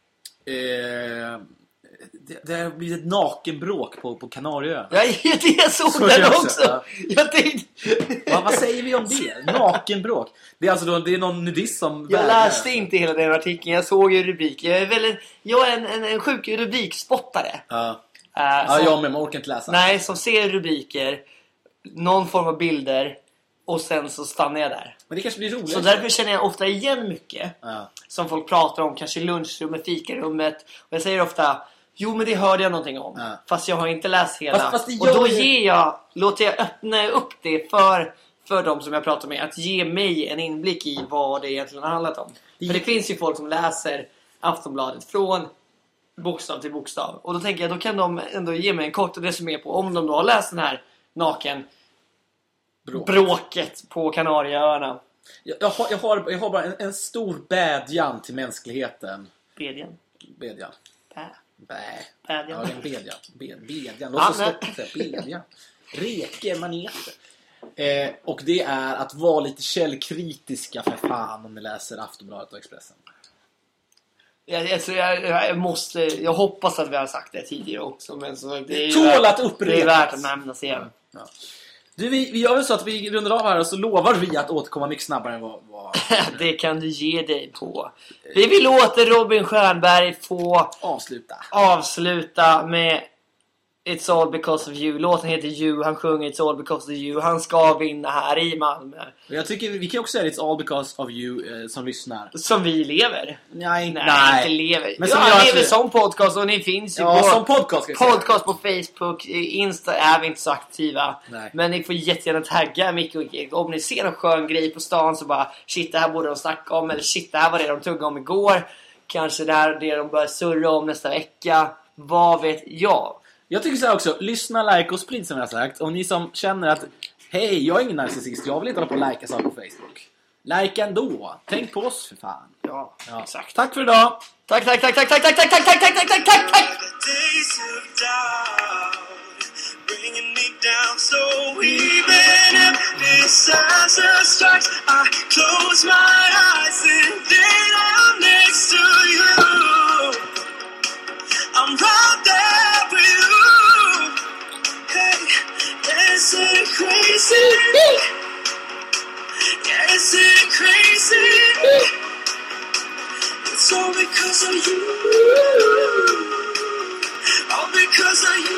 eh, det, det har blivit ett nakenbråk på, på Kanarieöarna. Ja, det jag såg Så den jag också, också. ja. Jag tänkte... Va, vad säger vi om det? Nakenbråk. Det är alltså då, det är någon nudist som Jag vägrar. läste inte hela den artikeln. Jag såg ju rubriken. Jag är väl en, jag är en, en, en sjuk rubrikspottare. Ja, Uh, ja som, jag med, man orkar inte läsa. nej, som ser rubriker, någon form av bilder och sen så stannar jag där. Men det kanske blir roligt. Så därför känner jag ofta igen mycket Ja. som folk pratar om, kanske i lunchrummet, fikarummet. Och jag säger ofta, jo men det hörde jag någonting om. Ja. Fast jag har inte läst hela. Fast- fast det och då gör ju- ger jag, låter jag öppna upp det för, för de som jag pratar med. Att ge mig en inblick i vad det egentligen har handlat om. Det- För det finns ju folk som läser Aftonbladet från bokstav till bokstav. Och då tänker jag, då kan de ändå ge mig en kort resumé på om de då har läst den här naken Bråk. bråket på Kanarieöarna. Jag, jag, har, jag, har, jag har bara en, en stor bedjan till mänskligheten. Bedjan. Bedjan. Bä. Bä. Bedjan. Ja, det är en bedjan. Bed, bedjan. Ja, Låt oss men- stoppa det. Bedjan. Reke, maneter. Eh, och det är att vara lite källkritiska för fan om ni läser Aftonbladet och Expressen. Jag, alltså, jag, jag måste, jag hoppas att vi har sagt det tidigare också, men så det är ju Tål värt- att upprepas. Det är värt att nämnas igen. Du, vi, vi gör väl så att vi rundar av här och så lovar vi att återkomma mycket snabbare än vad... vad Det kan du ge dig på. Vi vill låta Robin Stjernberg få avsluta. avsluta med It's all because of you. Låten heter You, han sjunger It's all because of you. Han ska vinna här i Malmö. Och jag tycker vi kan också säga It's all because of you eh, som lyssnar. Som vi lever. Nej, Nej, inte lever. Men Ja, som han jag lever tror- som podcast och ni finns ju Ja, på som podcast ska vi säga. podcast på Facebook, Insta är vi inte så aktiva. Nej. Men ni får jättegärna tagga Micke och Erik. Om ni ser en skön grej på stan så bara shit, det här borde de snacka om. Eller shit, det här var det de tuggade om igår. Kanske det här är det de börjar surra om nästa vecka. Vad vet jag? Jag tycker så här också, lyssna, like och sprid som jag har sagt. Och ni som känner att hej, jag är ingen narcissist, jag vill inte hålla på och likea saker på Facebook. Like ändå. Tänk på oss för fan. Ja, Ja. exakt. Tack för idag. Tack, tack, tack, tack, tack, tack, tack, tack, tack, tack, tack, tack, tack, tack. Days of doubt bringing me down, so even if disaster strikes, I close my eyes and then I'm next to you. I'm right there with you. Hey, is it crazy? Yeah, is it crazy? It's all because of you. All because of you.